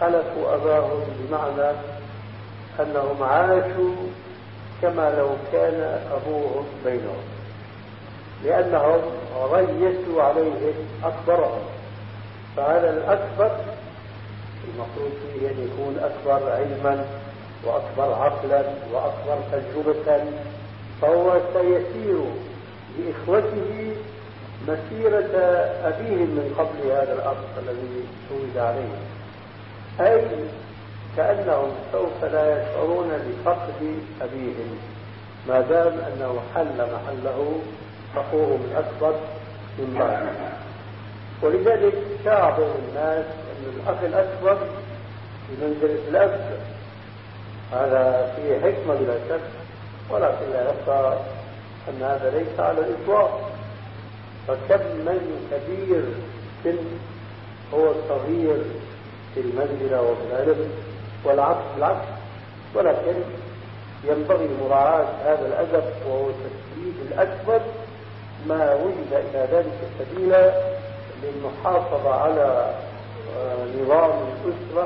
S1: خلفوا أباهم بمعنى أنهم عاشوا كما لو كان أبوهم بينهم، لأنهم ريسوا عليهم أكبرهم. فهذا الأكبر المفروض فيه أن يكون أكبر علما وأكبر عقلا وأكبر تجربة، فهو سيسير بإخوته مسيرة أبيهم من قبل هذا الأب الذي سود عليه، أي كأنهم سوف لا يشعرون بفقد أبيهم ما دام أنه حل محله أخوهم الأكبر من بعده. ولذلك شاع بين الناس أن الأخ الأكبر بمنزلة الأب، هذا فيه حكمة بلا شك، ولكن لا يبقى أن هذا ليس على الإطلاق. فكم من كبير سن هو صغير في المنزلة وفي العلم، والعكس بالعكس، ولكن ينبغي مراعاة هذا الأدب وهو تسديد الأكبر ما وجد إلى ذلك السبيل للمحافظة على نظام الأسرة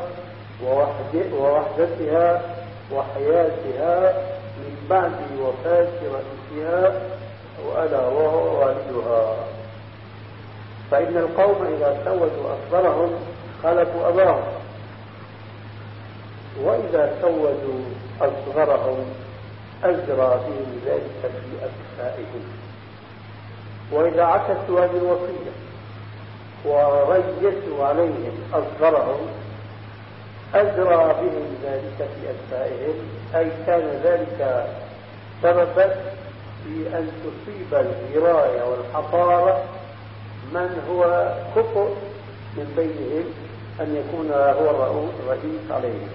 S1: ووحدتها وحياتها من بعد وفاة رئيسها وألا وهو والدها. فإن القوم إذا سودوا أكبرهم خلفوا أباهم، وإذا سودوا أصغرهم أجرى بهم ذلك في أكفائهم. وإذا عكسوا هذه الوصية وريسوا عليهم أصغرهم أجرى بهم ذلك في أكفائهم، أي كان ذلك سببا في أن تصيب الدراية والحضارة من هو كفؤ من بينهم أن يكون هو الرئيس عليهم.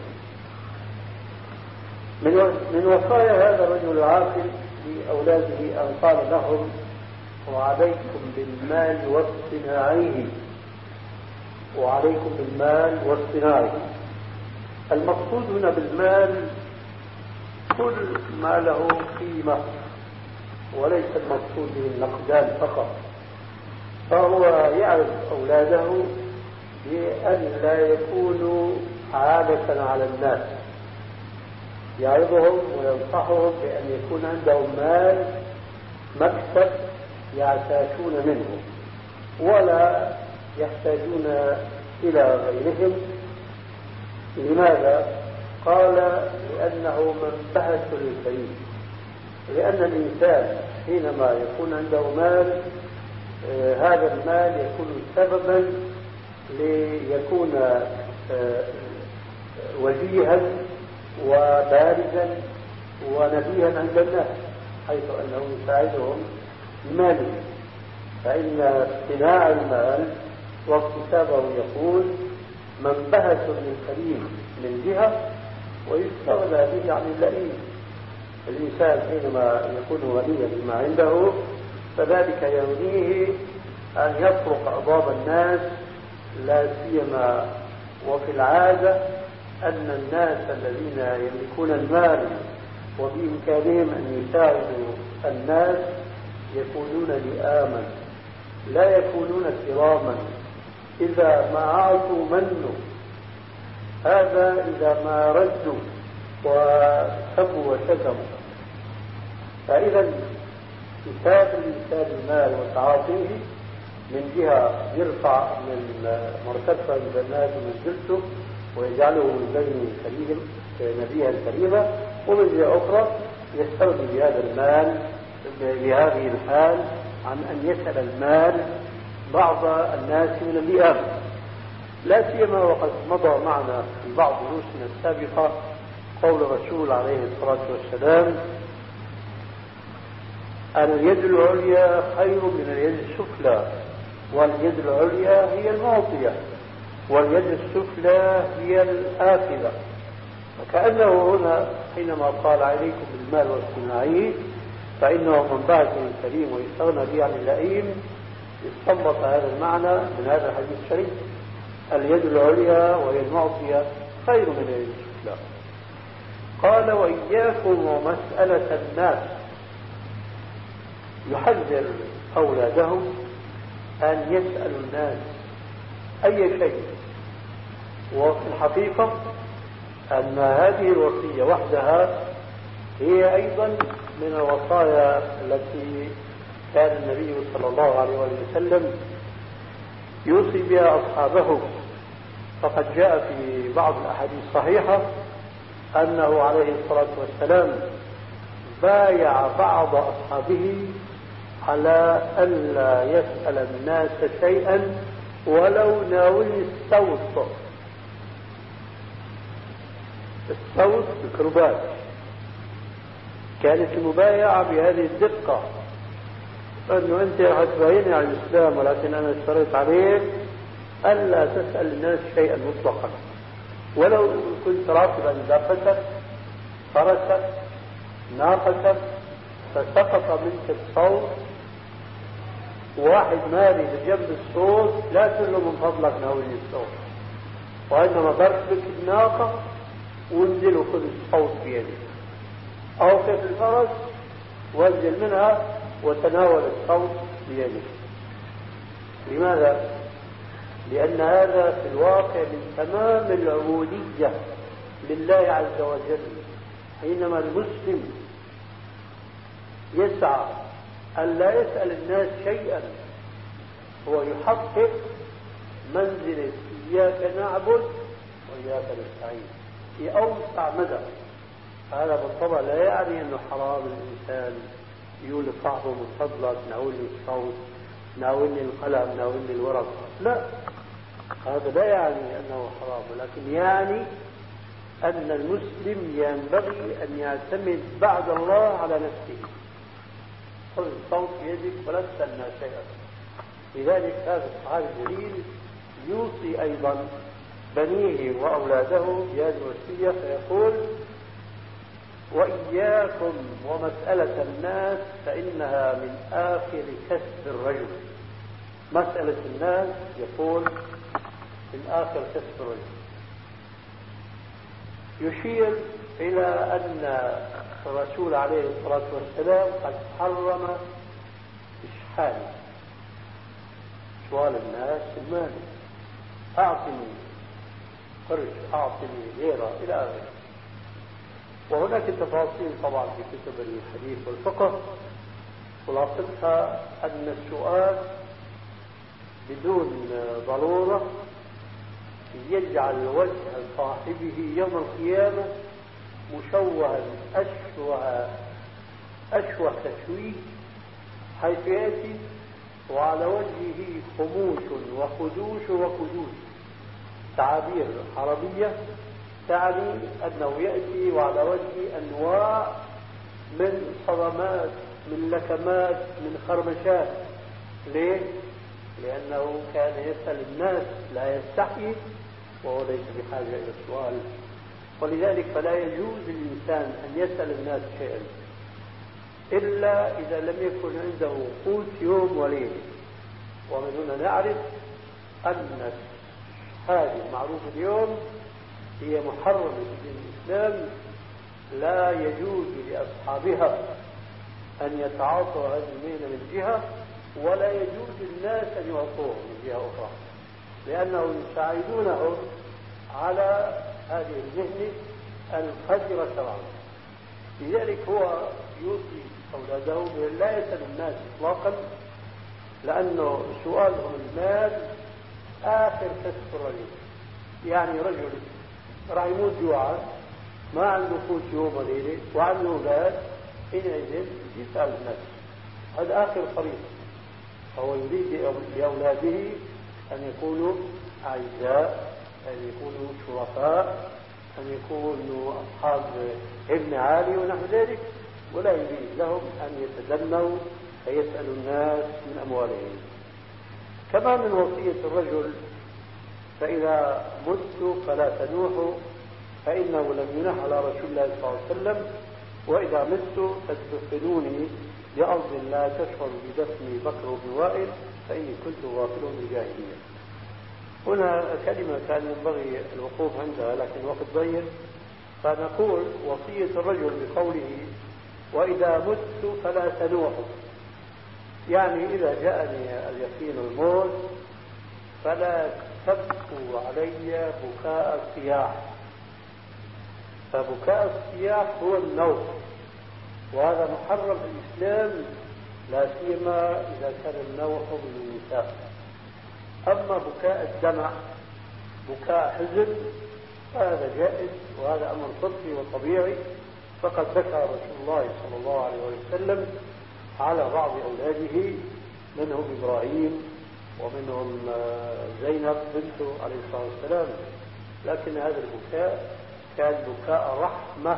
S1: من وصايا هذا الرجل العاقل لأولاده أن قال لهم: وعليكم بالمال واصطناعه، وعليكم بالمال واصطناعه. المقصود هنا بالمال كل ما له قيمة، وليس المقصود به النقدان فقط. فهو يعرف أولاده بأن لا يكونوا عادة على الناس، يعظهم وينصحهم بأن يكون عندهم مال مكسب يعتاشون منه ولا يحتاجون إلى غيرهم. لماذا؟ قال: لأنه منبهة للكريم. لأن الإنسان حينما يكون عنده مال، آه هذا المال يكون سببا ليكون آه وجيها وبارزا ونبيها عند الناس، حيث أنه يساعدهم بماله. فإن اقتناع المال واكتسابه يقول منبهة للكريم من جهة، ويستغنى به عن اللئيم. الإنسان حينما يكون غنيا بما عنده فذلك يغنيه أن يطرق أبواب الناس، لا سيما وفي العادة أن الناس الذين يملكون المال وبإمكانهم أن يساعدوا الناس يكونون لئاما، لا يكونون كراما. إذا ما أعطوا منوا، هذا إذا ما ردوا وسبوا وشتموا. فإذا كتاب الإنسان المال وتعاطيه من جهة يرفع من مرتبة البنات ومنزلته ويجعله من بين كريم نبيها الكريمة، ومن جهة أخرى يستغني بهذا المال بهذه الحال عن أن يسأل المال بعض الناس من اللئام، لا سيما وقد مضى معنا في بعض دروسنا السابقة قول الرسول عليه الصلاة والسلام: اليد العليا خير من اليد السفلى، واليد العليا هي المعطية واليد السفلى هي الآخذة. فكأنه هنا حينما قال عليكم بالمال واصطناعه فإنه منبهة الكريم ويستغنى به عن اللئيم، استنبط هذا المعنى من هذا الحديث الشريف: اليد العليا وهي المعطية خير من اليد السفلى. قال: وإياكم ومسألة الناس. يحذر أولادهم أن يسألوا الناس أي شيء، وفي الحقيقة أن هذه الوصية وحدها هي أيضا من الوصايا التي كان النبي صلى الله عليه وسلم يوصي بها أصحابه. فقد جاء في بعض الأحاديث الصحيحة أنه عليه الصلاة والسلام بايع بعض أصحابه على ألا يسأل الناس شيئا ولو ناول الصوت. الصوت ميكروبات. كانت المبايعة بهذه الدقة، أنه أنت هتبايعني على الإسلام ولكن أنا اشتريت عليك ألا تسأل الناس شيئا مطلقا، ولو كنت راكبا دابتك فرسك ناقتك فسقط منك الصوت واحد مالي بجنب الصوت لا تقول له من فضلك ناولني الصوت، وإنما بركبك الناقة وانزل وخذ الصوت بيدك، أو في الفرس وانزل منها وتناول الصوت بيدك. لماذا؟ لأن هذا في الواقع من تمام العبودية لله عز وجل. حينما المسلم يسعى ألا يسأل الناس شيئا هو يحقق منزلة إياك نعبد وإياك نستعين في أوسع مدى. هذا بالطبع لا يعني أنه حرام الإنسان يقول لصاحبه من فضلك ناولني الصوت، ناولني القلم، ناولني الورق. لا، هذا لا يعني أنه حرام، ولكن يعني أن المسلم ينبغي أن يعتمد بعد الله على نفسه. خذ الصوت بيدك ولا تستنى شيئا. لذلك هذا الصحابي الجليل يوصي أيضا بنيه وأولاده بهذه الوصية فيقول: وإياكم ومسألة الناس فإنها من آخر كسب الرجل. مسألة الناس يقول من آخر كسب الرجل. يشير إلى أن الرسول عليه الصلاة والسلام قد حرم إشحال سؤال الناس المال، أعطني قرش، أعطني ليرة إلى آخره. وهناك تفاصيل طبعا في كتب الحديث والفقه، خلاصتها أن السؤال بدون ضرورة يجعل وجه صاحبه يوم القيامة مشوها أشوه أشوه تشويه، حيث يأتي وعلى وجهه خموش وخدوش وكدوش. تعابير عربية تعني أنه يأتي وعلى وجهه أنواع من صدمات، من لكمات، من خربشات. ليه؟ لأنه كان يسأل الناس لا يستحي وهو ليس بحاجة إلى السؤال. ولذلك فلا يجوز للإنسان أن يسأل الناس شيئا إلا إذا لم يكن عنده قوت يوم وليلة. ومن هنا نعرف أن هذه المعروفة اليوم هي محرمة في الإسلام، لا يجوز لأصحابها أن يتعاطوا هذه المهنة من جهة، ولا يجوز للناس أن يعطوهم من جهة أخرى، لأنهم يساعدونهم على هذه المهنة القذرة شرعا. لذلك هو يوصي أولاده بأن لا يسأل الناس إطلاقا، لأنه سؤالهم المال آخر كسب الرجل. يعني رجل راح يموت جوعا، ما عنده قوت يوم وليلة وعنده أولاد، حينئذ يسأل الناس. هذا آخر طريق. فهو يريد لأولاده أن يكونوا أعزاء، أن يكونوا شرفاء، أن يكونوا أصحاب ابن عالي ونحو ذلك، ولا يريد لهم أن يتدنوا فيسألوا الناس من أموالهم. كما من وصية الرجل: فإذا مت فلا تنوحوا فإنه لم ينح على رسول الله صلى الله عليه وسلم، وإذا مت فادفنوني بأرض لا تشعر بدفني بكر بن وائل فإني كنت غافل بجاهلية. هنا كلمة كان ينبغي الوقوف عندها لكن وقت ضيق، فنقول وصية الرجل بقوله: وإذا مت فلا تنوحوا، يعني إذا جاءني اليقين الموت فلا تبكوا علي بكاء الصياح. فبكاء الصياح هو النوم، وهذا محرم في الإسلام، لا سيما إذا كان النوح من النساء. أما بكاء الدمع، بكاء حزن، فهذا جائز، وهذا أمر فطري وطبيعي. فقد بكى رسول الله صلى الله عليه وسلم على بعض أولاده، منهم إبراهيم ومنهم زينب بنته عليه الصلاة والسلام، لكن هذا البكاء كان بكاء رحمة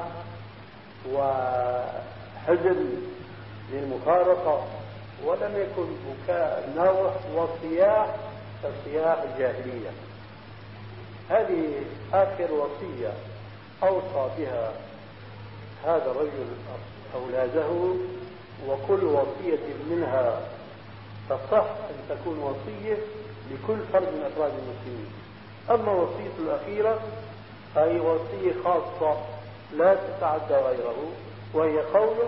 S1: وحزن للمفارقة، ولم يكن بكاء نوح وصياح كصياح الجاهلية. هذه آخر وصية أوصى بها هذا الرجل أولاده، وكل وصية منها تصح أن تكون وصية لكل فرد من أفراد المسلمين. أما وصية الأخيرة أي وصية خاصة لا تتعدى غيره، وهي قوله: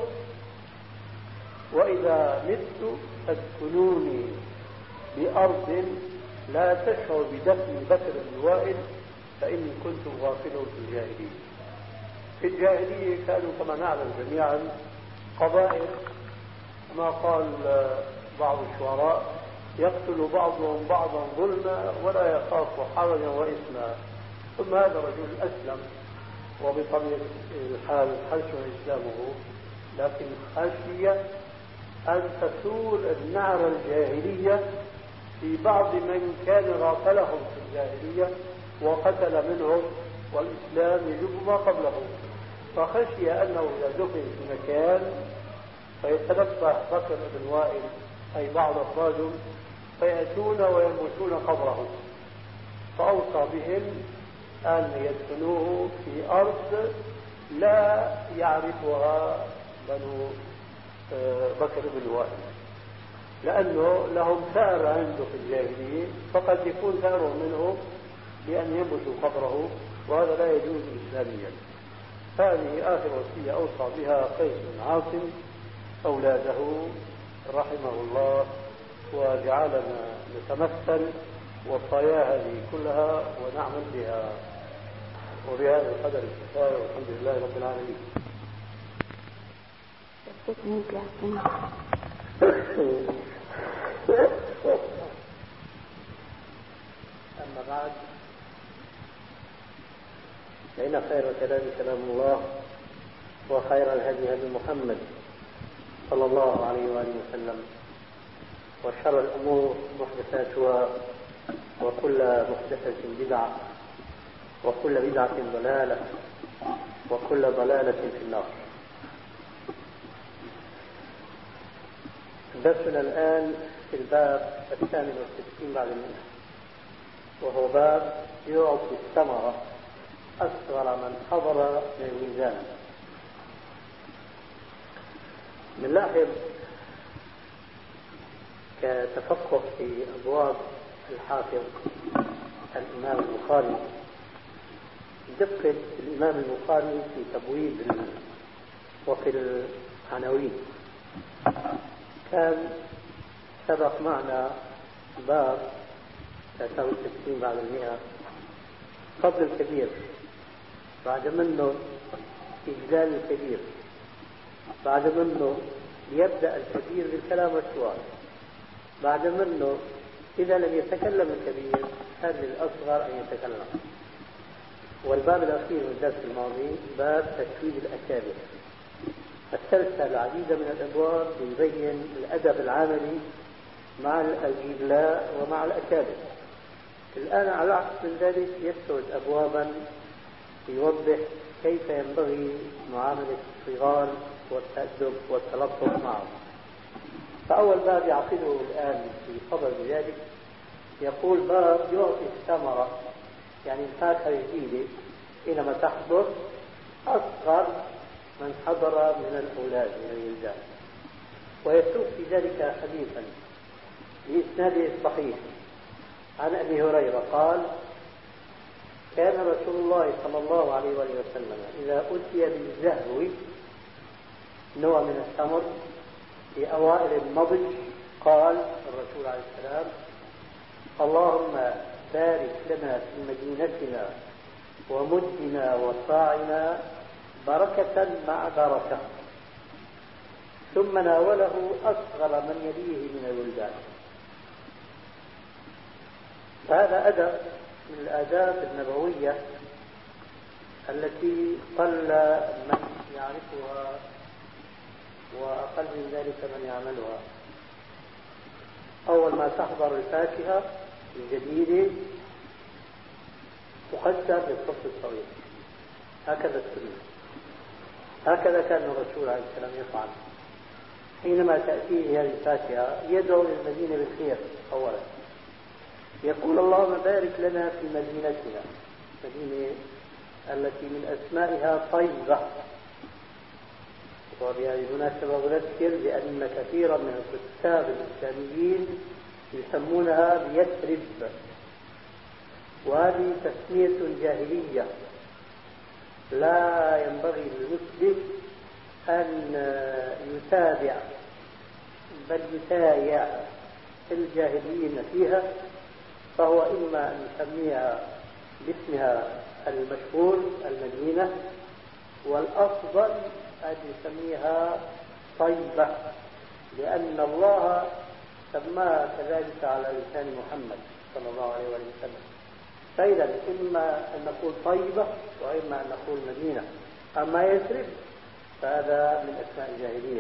S1: وإذا مت فادفنوني بأرض لا تشعر بدفن بكر بن وائل فإني كنت غافله في الجاهلية. في الجاهلية كانوا كما نعلم جميعا قبائل، ما قال بعض الشعراء: يقتل بعضهم بعضا ظلما ولا يخاف حرجا وإثما. ثم هذا الرجل أسلم، وبطبيعة الحال حسن إسلامه، لكن خشي أن تثور النعرة الجاهلية في بعض من كان غافلهم في الجاهلية وقتل منهم، والإسلام يجب ما قبله. فخشي أنه إذا دفن في مكان فيتنبه بكر بن وائل أي بعض أفراده فيأتون وينبشون قبره، فأوصى بهم أن يدفنوه في أرض لا يعرفها بنو بكر بن وائل، لأنه لهم ثأر عنده في الجاهلية، فقد يكون ثأرهم منه بأن ينبشوا قبره، وهذا لا يجوز إسلاميا. هذه آخر وصية أوصى بها قيس بن عاصم أولاده رحمه الله، وجعلنا نتمثل وصايا هذه كلها ونعمل بها. وبهذا القدر الكفاية، والحمد لله رب العالمين. أما بعد، فإن خير الكلام كلام الله، وخير الهدي هدي محمد صلى الله عليه وآله وسلم، وشر الأمور محدثاتها، وكل محدثة بدعة، وكل بدعة ضلالة، وكل ضلالة في النار. درسنا الآن في الباب الثامن والستين بعد المئة، وهو باب يعطي الثمرة أصغر من حضر من الميزان. نلاحظ كتفقه في أبواب الحافظ الإمام البخاري دقة الإمام البخاري في تبويب وفي العناوين. كان سبق معنا باب ثلاثة وستين بعد المئة فضل الكبير، بعد منه إجلال الكبير، بعد منه يبدأ الكبير بالكلام والسؤال، بعد منه إذا لم يتكلم الكبير هل للأصغر أن يتكلم. والباب الأخير من الدرس الماضي باب تشويد الأكابر. السلسلة العديدة من الأبواب يبين الأدب العملي مع الأجلاء ومع الأكابر. الآن على عكس من ذلك يسرد أبوابا يوضح كيف ينبغي معاملة الصغار والتأدب والتلطف معهم. فأول باب يعقده الآن في فضل ذلك يقول: باب يعطي الثمرة، يعني الفاكهة الجديدة حينما تحضر أصغر من حضر من الأولاد من الولدان. ويسوق في ذلك حديثا بإسناده الصحيح عن أبي هريرة قال: كان رسول الله صلى الله عليه وسلم إذا أتي بالزهو نوع من التمر في أوائل النضج قال الرسول عليه السلام: اللهم بارك لنا في مدينتنا ومدنا وصاعنا بركة مع بركة، ثم ناوله أصغر من يليه من الولدان. هذا أدب من الآداب النبوية التي قل من يعرفها وأقل من ذلك من يعملها. أول ما تحضر الفاكهة الجديدة تقدم للطفل الصغير، هكذا السنة، هكذا كان الرسول عليه السلام يفعل. حينما تأتيه هذه الفاكهة يدعو للمدينة بالخير أولا، يقول اللهم بارك لنا في مدينتنا، مدينة التي من أسمائها طيبة. وبهذه المناسبة أذكر بأن كثيرا من الكتاب الإسلاميين يسمونها بيثرب، وهذه تسمية جاهلية لا ينبغي للمسلم أن يتابع بل يتايع الجاهليين فيها، فهو إما أن يسميها باسمها المشهور المدينة، والأفضل أن يسميها طيبة، لأن الله سماها كذلك على لسان محمد صلى الله عليه وسلم. فإذا إما أن نقول طيبة وإما أن نقول مدينة. أما يثرب فهذا من أسماء الجاهلية.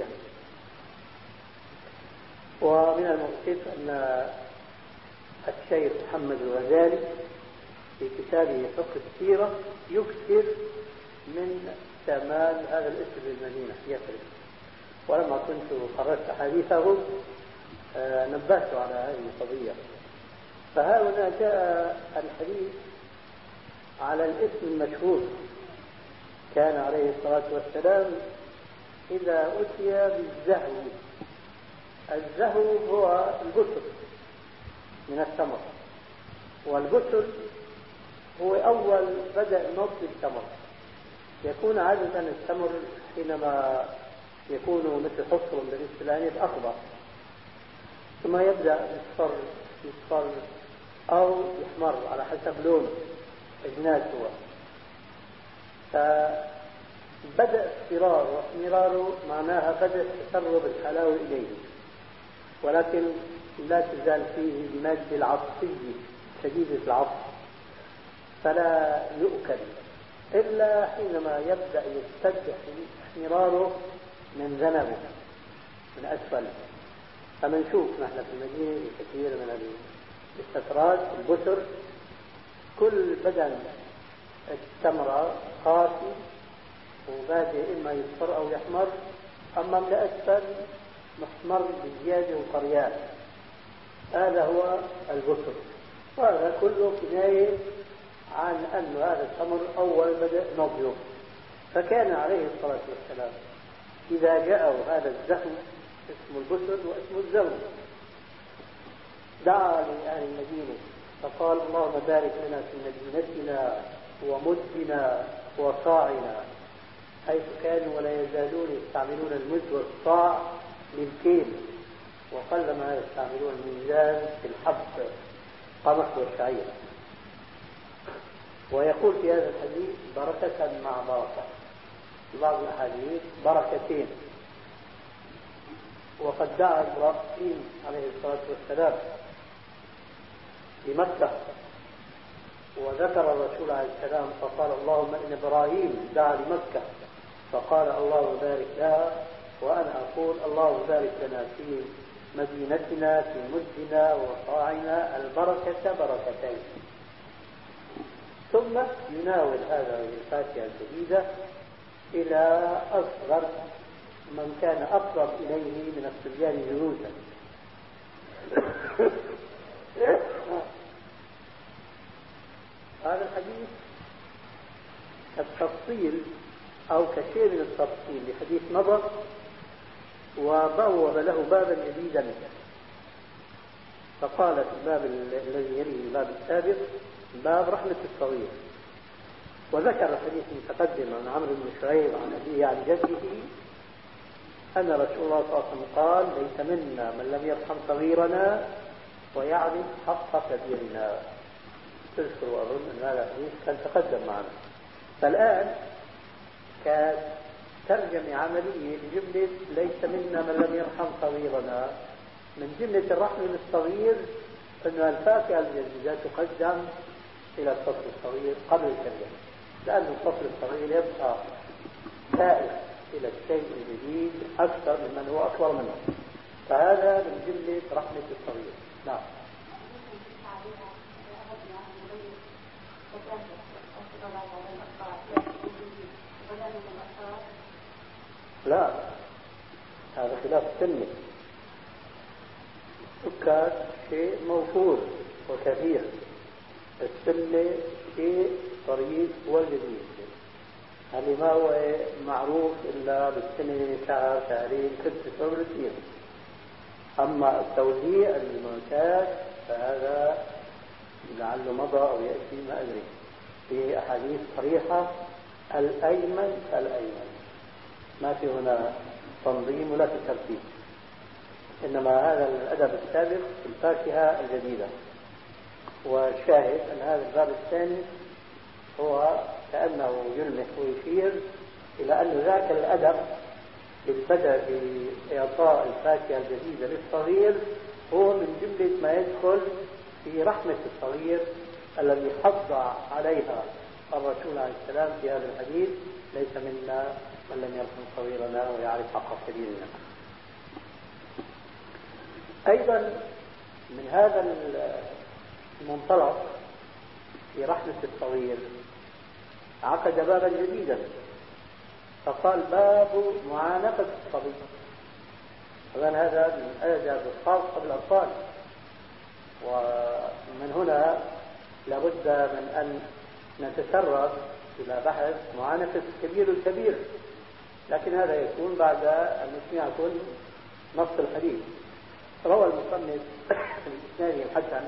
S1: ومن المؤسف أن الشيخ محمد الغزالي في كتابه فقه السيرة يكثر من استعمال هذا الاسم للمدينة يثرب، ولما كنت قرأت حديثه نبهت على هذه القضية. فها هنا جاء الحديث على الاسم المشهور. كان عليه الصلاة والسلام إذا أتي بالزهو، الزهو هو البسل من التمر، والبسل هو أول بدء نضج التمر. يكون عادة التمر حينما يكون مثل حصر بالنسبة لأنه أخضر، ثم يبدأ يصفر يصفر أو يحمر على حسب لون الجناس هو. فبدأ اصفرار واحمرار معناها بدأ تسرب الحلاوة إليه، ولكن لا تزال فيه المادة العطسية شديدة العطس، فلا يؤكل إلا حينما يبدأ يشتد احمراره من ذنبه من أسفل. فمنشوف نحن في المدينة كثير من الفترات البسر كل بدن التمرة قاسي وبادئ إما يصفر أو يحمر، أما من أسفل محمر بزيادة وقريات. هذا هو البسر، وهذا كله كناية عن أن هذا التمر أول بدأ نضجه. فكان عليه الصلاة والسلام إذا جاءوا هذا الزهو اسم البسر واسم الزهو دعا لأهل المدينة فقال اللهم بارك لنا في مدينتنا ومدنا وصاعنا، حيث كانوا ولا يزالون يستعملون المد والصاع للكيل، وقلما يستعملون الميزان في الحب قمح والشعير. ويقول في هذا الحديث بركة مع بركة، في بعض الأحاديث بركتين. وقد دعا إبراهيم عليه الصلاة والسلام في مكة، وذكر الرسول عليه السلام فقال اللهم إن إبراهيم دعا لمكة فقال الله بارك لها، وأنا أقول الله بارك لنا في مدينتنا في مدنا وصاعنا البركة بركتين. ثم يناول هذا الفاكهة الجديدة إلى أصغر من كان أقرب إليه من الصبيان جلوسا. هذا الحديث التفصيل أو كثير من التفصيل لحديث نظر، وبوب له بابا جديدا، فقال في الباب الذي يليه الباب السابق باب رحمة الصغير، وذكر الحديث المتقدم عن عمرو بن شعيب عن أبيه عن جده أن رسول الله صلى الله عليه وسلم قال ليس منا من لم يرحم صغيرنا ويعرف حق كبيرنا. تذكر وأظن أن هذا الحديث كان تقدم معنا. فالآن كترجمة عملية لجملة ليس منا من لم يرحم صغيرنا، من جملة الرحم للصغير أن الفاكهة الجديدة تقدم إلى الطفل الصغير قبل الترجمة، لأن الطفل الصغير يبقى سائل إلى الشيء الجديد أكثر ممن هو أكبر منه، فهذا من جملة رحمة الصغير. نعم. لا، هذا خلاف السنة. السكر شيء موفور وكثير، السنة شيء طريق والجديد، هذه ما هو معروف إلا بالسنة شهر شهرين ست شهور كثير. أما التوزيع المعتاد فهذا لعله مضى أو يأتي ما أدري، في أحاديث صريحة الأيمن الأيمن، ما في هنا تنظيم ولا في ترتيب، إنما هذا الأدب السابق في الفاكهة الجديدة. والشاهد أن هذا الباب الثاني هو كأنه يلمح ويشير إلى أن ذاك الأدب بالبدء بإعطاء الفاكهة الجديدة للصغير هو من جملة ما يدخل في رحمة الصغير الذي حض عليها الرسول عليه السلام في هذا الحديث: ليس منا من لم يرحم صغيرنا ويعرف حق كبيرنا. أيضا من هذا المنطلق في رحمة الصغير عقد بابا جديدا، فقال: باب معانقة الصبي. طبعا هذا من الأدب الخاصة بالأطفال، ومن هنا لابد من أن نتسرب إلى بحث معانقة الكبير الكبير، لكن هذا يكون بعد أن نسمعكم نص الحديث. روى المصنف في الإسناد الحسن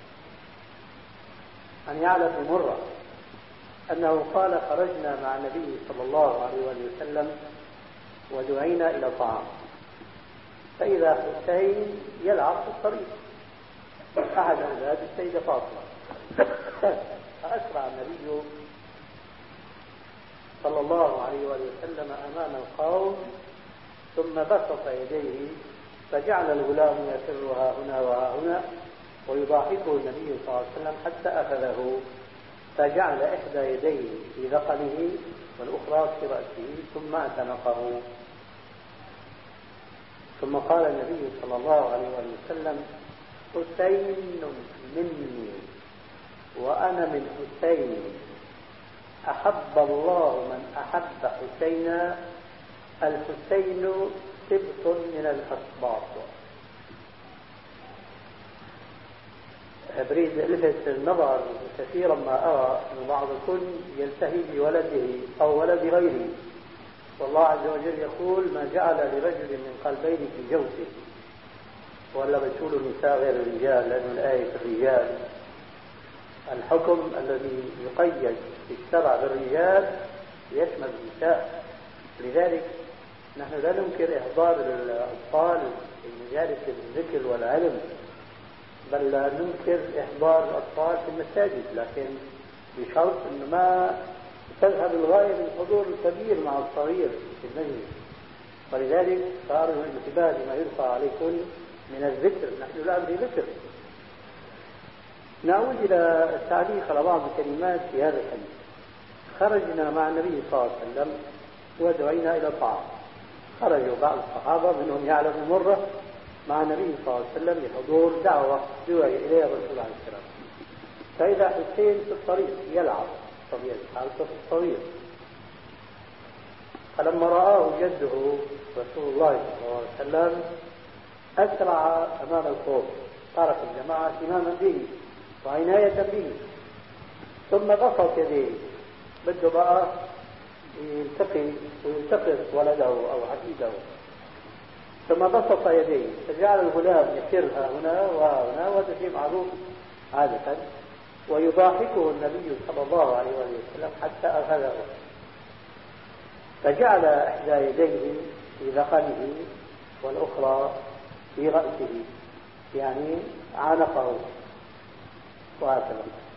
S1: عن يعلى بن مرة أنه قال: خرجنا مع النبي صلى الله عليه وسلم ودعينا إلى طعام، فإذا حسين يلعب في الطريق، أحد أولاد السيدة فاطمة، فأسرع النبي صلى الله عليه وسلم أمام القوم، ثم بسط يديه فجعل الغلام يفرها هنا وهنا ويضاحكه النبي صلى الله عليه وسلم حتى أخذه، فجعل إحدى يديه في ذقنه والأخرى في رأسه ثم اعتنقه. ثم قال النبي صلى الله عليه وسلم: حسين مني وأنا من حسين، أحب الله من أحب حسينا، الحسين سبط من الأسباط. أريد لفت النظر كثيرا ما أرى أن بعضكم يلتهي بولده أو ولد غيره، والله عز وجل يقول: ما جعل لرجل من قلبين في جوفه، ولا بتقول النساء غير الرجال، لأن الآية في الرجال الحكم الذي يقيد في الشرع بالرجال يشمل النساء. لذلك نحن لا ننكر إحضار الأطفال في مجالس الذكر والعلم، بل لا ننكر إحضار الأطفال في المساجد، لكن بشرط أن ما تذهب الغاية من حضور الكبير مع الصغير في المجلس. ولذلك فأرجو الانتباه لما يرفع عليكم من الذكر، نحن لا نريد ذكر. نعود إلى التعليق على بعض الكلمات في هذا الحديث. خرجنا مع النبي صلى الله عليه وسلم ودعينا إلى الطعام. خرجوا بعض الصحابة منهم يعلى بن مرة مع النبي صلى الله عليه وسلم لحضور دعوة دعي إليها الرسول عليه السلام. فإذا حسين في الطريق يلعب طبيعي حالته في الطريق، فلما رآه جده رسول الله صلى الله عليه وسلم أسرع أمام القوم، ترك الجماعة إماما به وعناية به، ثم بسط يديه بده بقى يلتقي ويلتقط ولده أو حفيده، ثم بسط يديه فجعل الغلام يفرها هنا وهنا، وهذا شيء معروف عادة، ويضاحكه النبي صلى الله عليه وسلم حتى أخذه، فجعل إحدى يديه في ذقنه والأخرى في رأسه، يعني عانقه وهكذا.